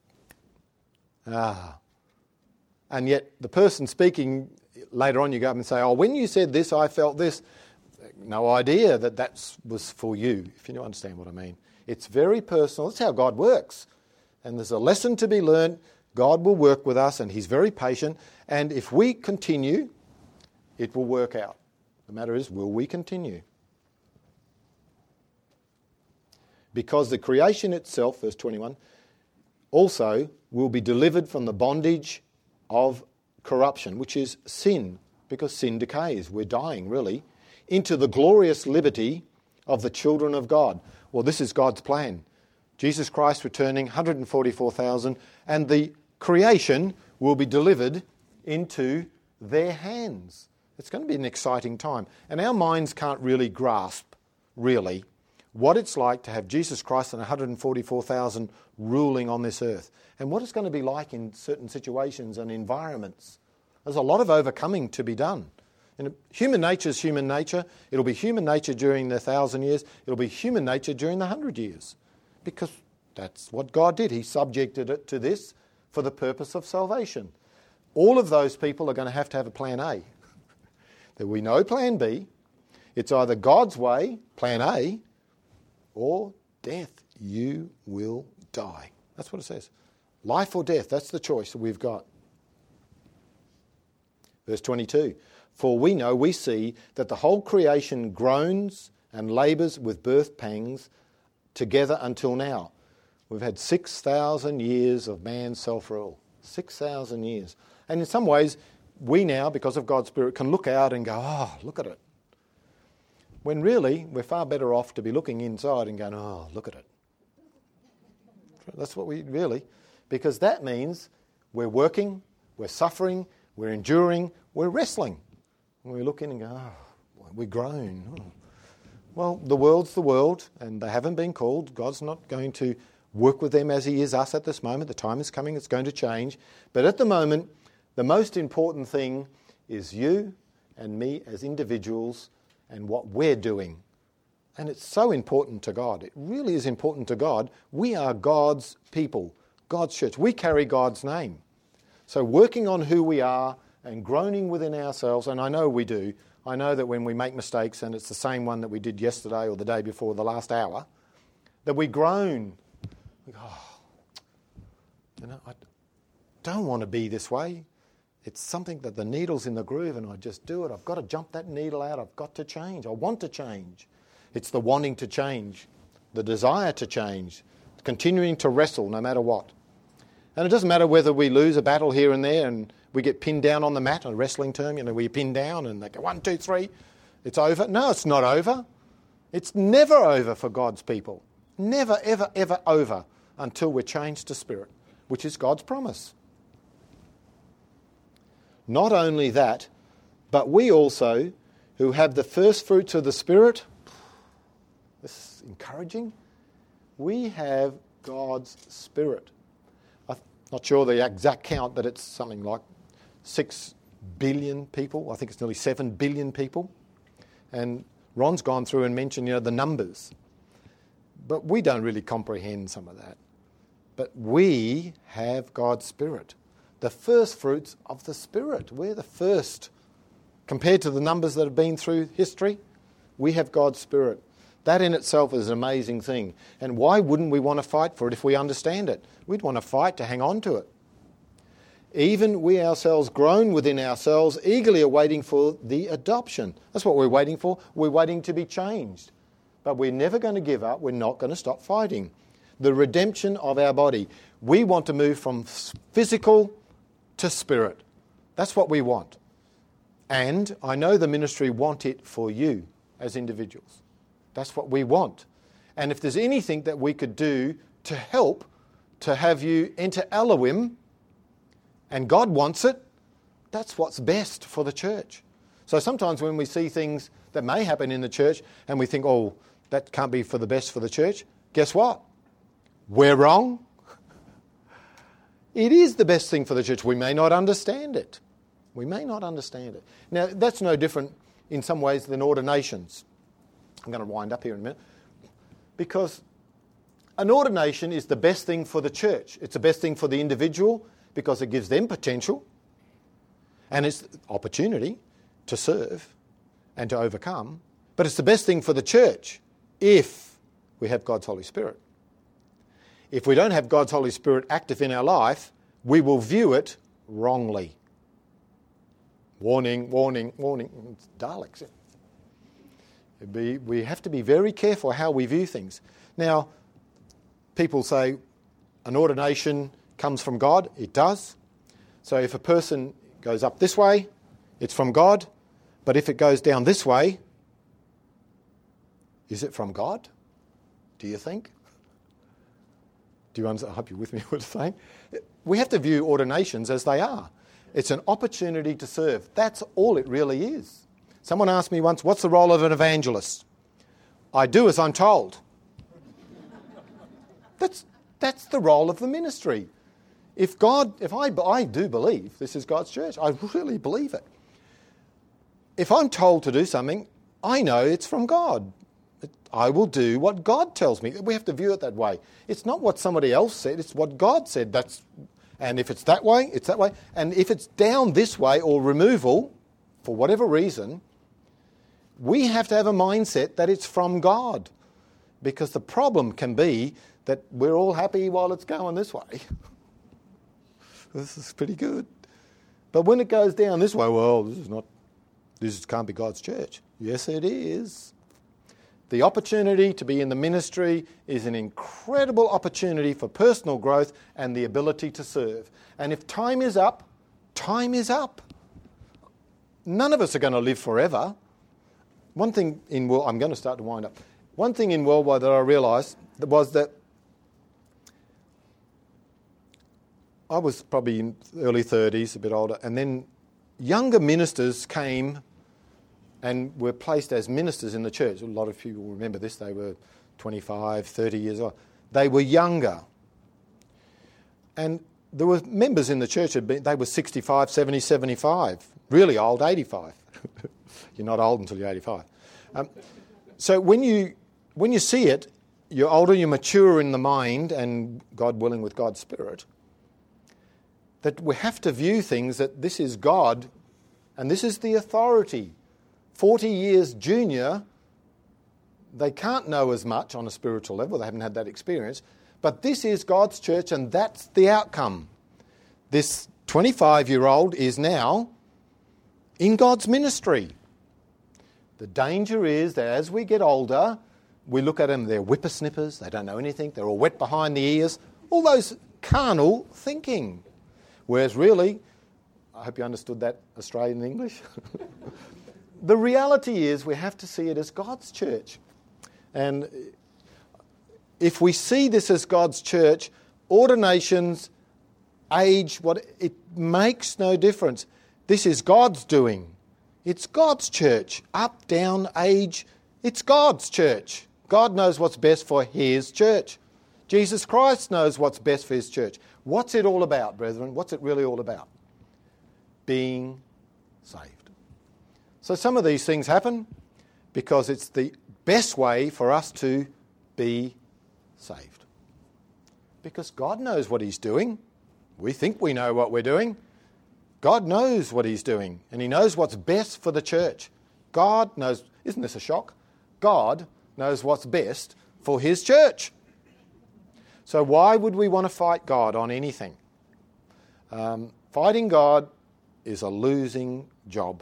ah. And yet the person speaking, later on you go up and say, oh, when you said this, I felt this. No idea that that was for you, if you understand what I mean. It's very personal. That's how God works. And there's a lesson to be learned. God will work with us and he's very patient. And if we continue, it will work out. The matter is, will we continue? Because the creation itself, verse twenty-one, also will be delivered from the bondage of corruption, which is sin, because sin decays. We're dying, really, into the glorious liberty of the children of God. Well, this is God's plan. Jesus Christ returning, one hundred forty-four thousand, and the creation will be delivered into their hands. It's going to be an exciting time. And our minds can't really grasp, really, what it's like to have Jesus Christ and one hundred forty-four thousand ruling on this earth. And what it's going to be like in certain situations and environments. There's a lot of overcoming to be done. And human nature is human nature. It'll be human nature during the thousand years. It'll be human nature during the hundred years. Because that's what God did. He subjected it to this for the purpose of salvation. All of those people are going to have to have a plan A. There will be no plan B. It's either God's way, plan A, or death. You will die. That's what it says. Life or death, that's the choice that we've got. Verse twenty-two. For we know, we see, that the whole creation groans and labours with birth pangs together until now. We've had six thousand years of man's self-rule. six thousand years. And in some ways, we now, because of God's Spirit, can look out and go, oh, look at it. When really, we're far better off to be looking inside and going, oh, look at it. That's what we really, because that means we're working, we're suffering, we're enduring, we're wrestling. And we look in and go, oh, we groan. Oh. Well, the world's the world, and they haven't been called. God's not going to work with them as he is us at this moment. The time is coming, it's going to change. But at the moment, the most important thing is you and me as individuals and what we're doing. And it's so important to God. It really is important to God. We are God's people, God's church. We carry God's name. So working on who we are and groaning within ourselves, and I know we do. I know that when we make mistakes, and it's the same one that we did yesterday or the day before, the last hour, that we groan. We go, oh, you know, I don't want to be this way. It's something that the needle's in the groove and I just do it. I've got to jump that needle out. I've got to change. I want to change. It's the wanting to change, the desire to change, continuing to wrestle no matter what. And it doesn't matter whether we lose a battle here and there and we get pinned down on the mat, a wrestling term, you know, we pin down and they go one, two, three, it's over. No, it's not over. It's never over for God's people. Never, ever, ever over until we're changed to Spirit, which is God's promise. Not only that, but we also, who have the first fruits of the Spirit, this is encouraging, we have God's Spirit. I'm not sure the exact count, but it's something like six billion people. I think it's nearly seven billion people. And Ron's gone through and mentioned, you know, the numbers. But we don't really comprehend some of that. But we have God's Spirit. The first fruits of the Spirit. We're the first. Compared to the numbers that have been through history, we have God's Spirit. That in itself is an amazing thing. And why wouldn't we want to fight for it if we understand it? We'd want to fight to hang on to it. Even we ourselves groan within ourselves, eagerly awaiting for the adoption. That's what we're waiting for. We're waiting to be changed. But we're never going to give up. We're not going to stop fighting. The redemption of our body. We want to move from physical to spirit. That's what we want. And I know the ministry want it for you as individuals. That's what we want. And if there's anything that we could do to help to have you enter Elohim, and God wants it, that's what's best for the church. So sometimes when we see things that may happen in the church and we think, oh, that can't be for the best for the church, guess what? We're wrong. It is the best thing for the church. We may not understand it. We may not understand it. Now, that's no different in some ways than ordinations. I'm going to wind up here in a minute. Because an ordination is the best thing for the church. It's the best thing for the individual because it gives them potential and it's opportunity to serve and to overcome. But it's the best thing for the church if we have God's Holy Spirit. If we don't have God's Holy Spirit active in our life, we will view it wrongly. Warning, warning, warning. It's Daleks. It'd be, we have to be very careful how we view things. Now, people say an ordination comes from God. It does. So if a person goes up this way, it's from God. But if it goes down this way, is it from God? Do you think? Do you understand? I hope you're with me what I'm saying. We have to view ordinations as they are. It's an opportunity to serve. That's all it really is. Someone asked me once, what's the role of an evangelist? I do as I'm told. That's that's the role of the ministry. If God, if I, I do believe this is God's church, I really believe it. If I'm told to do something, I know it's from God. I will do what God tells me. We have to view it that way. It's not what somebody else said, it's what God said. That's, and if it's that way, it's that way. And if it's down this way or removal, for whatever reason, we have to have a mindset that it's from God. Because the problem can be that we're all happy while it's going this way. This is pretty good. But when it goes down this way, well, this is not This can't be God's church. Yes, it is. The opportunity to be in the ministry is an incredible opportunity for personal growth and the ability to serve. And if time is up, time is up. None of us are going to live forever. One thing in world, I'm going to start to wind up. One thing in worldwide that I realised was that I was probably in early thirties, a bit older, and then younger ministers came and were placed as ministers in the church. A lot of people remember this. They were twenty-five, thirty years old. They were younger. And there were members in the church, had been, they were sixty-five, seventy, seventy-five. Really old, eighty-five. You're not old until you're eighty-five. Um, so when you when you see it, you're older, you're mature in the mind, and God willing with God's Spirit, that we have to view things that this is God and this is the authority. forty years junior, they can't know as much on a spiritual level. They haven't had that experience. But this is God's church, and that's the outcome. This twenty-five-year-old is now in God's ministry. The danger is that as we get older, we look at them, they're whippersnippers, they don't know anything, they're all wet behind the ears, all those carnal thinking. Whereas really, I hope you understood that Australian English. The reality is we have to see it as God's church. And if we see this as God's church, ordinations, age, what it makes no difference. This is God's doing. It's God's church. Up, down, age, it's God's church. God knows what's best for His church. Jesus Christ knows what's best for His church. What's it all about, brethren? What's it really all about? Being saved. So some of these things happen because it's the best way for us to be saved. Because God knows what He's doing. We think we know what we're doing. God knows what He's doing, and He knows what's best for the church. God knows, isn't this a shock? God knows what's best for His church. So why would we want to fight God on anything? Um, fighting God is a losing job.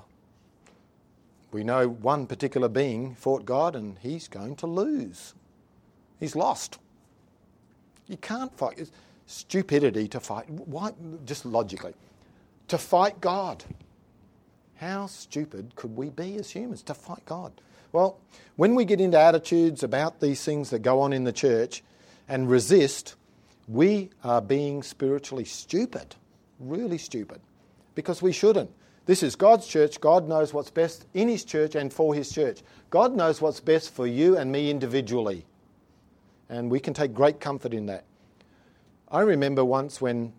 We know one particular being fought God, and he's going to lose. He's lost. You can't fight. It's stupidity to fight. Why? Just logically. To fight God. How stupid could we be as humans to fight God? Well, when we get into attitudes about these things that go on in the church and resist, we are being spiritually stupid, really stupid, because we shouldn't. This is God's church. God knows what's best in His church and for His church. God knows what's best for you and me individually, and we can take great comfort in that. I remember once when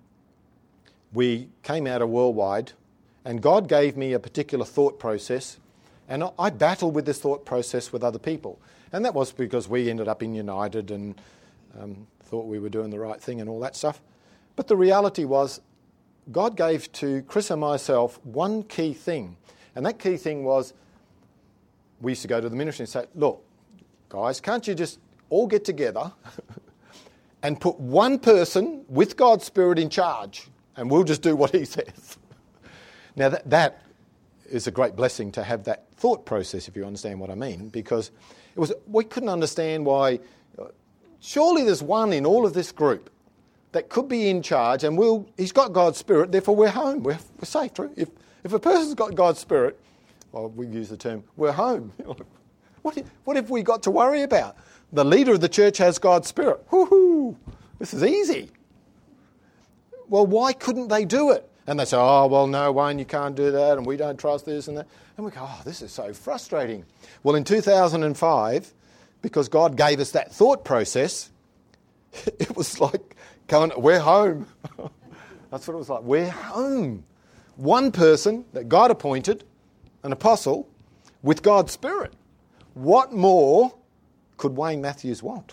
we came out of Worldwide, and God gave me a particular thought process, and I battled with this thought process with other people. And that was because we ended up in United and um, thought we were doing the right thing and all that stuff. But the reality was, God gave to Chris and myself one key thing. And that key thing was, we used to go to the ministry and say, look, guys, can't you just all get together and put one person with God's Spirit in charge, and we'll just do what He says. Now, that, that is a great blessing to have that thought process, if you understand what I mean, because it was we couldn't understand why. Surely there's one in all of this group that could be in charge, and we'll, he's got God's Spirit, therefore we're home. We're, we're safe, true? If, if a person's got God's Spirit, well, we use the term, we're home. What if, what have we got to worry about? The leader of the church has God's Spirit. Woohoo! This is easy. Well, why couldn't they do it? And they say, oh, well, no, Wayne, you can't do that, and we don't trust this and that. And we go, oh, this is so frustrating. Well, in two thousand five, because God gave us that thought process, it was like going, we're home. That's what it was like. We're home. One person that God appointed, an apostle, with God's Spirit. What more could Wayne Matthews want?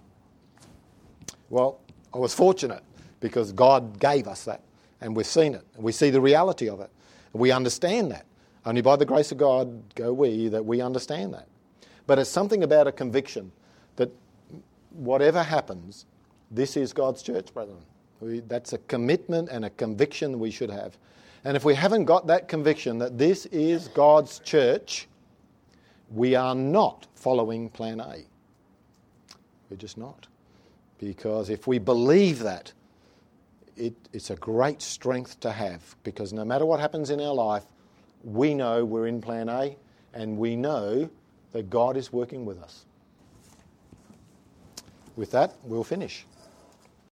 Well, I was fortunate because God gave us that, and we've seen it, and we see the reality of it. And we understand that. Only by the grace of God go we, that we understand that. But it's something about a conviction that whatever happens, this is God's church, brethren. We, that's a commitment and a conviction we should have. And if we haven't got that conviction that this is God's church, we are not following plan A. We're just not. Because if we believe that, it, it's a great strength to have. Because no matter what happens in our life, we know we're in plan A, and we know that God is working with us. With that, we'll finish.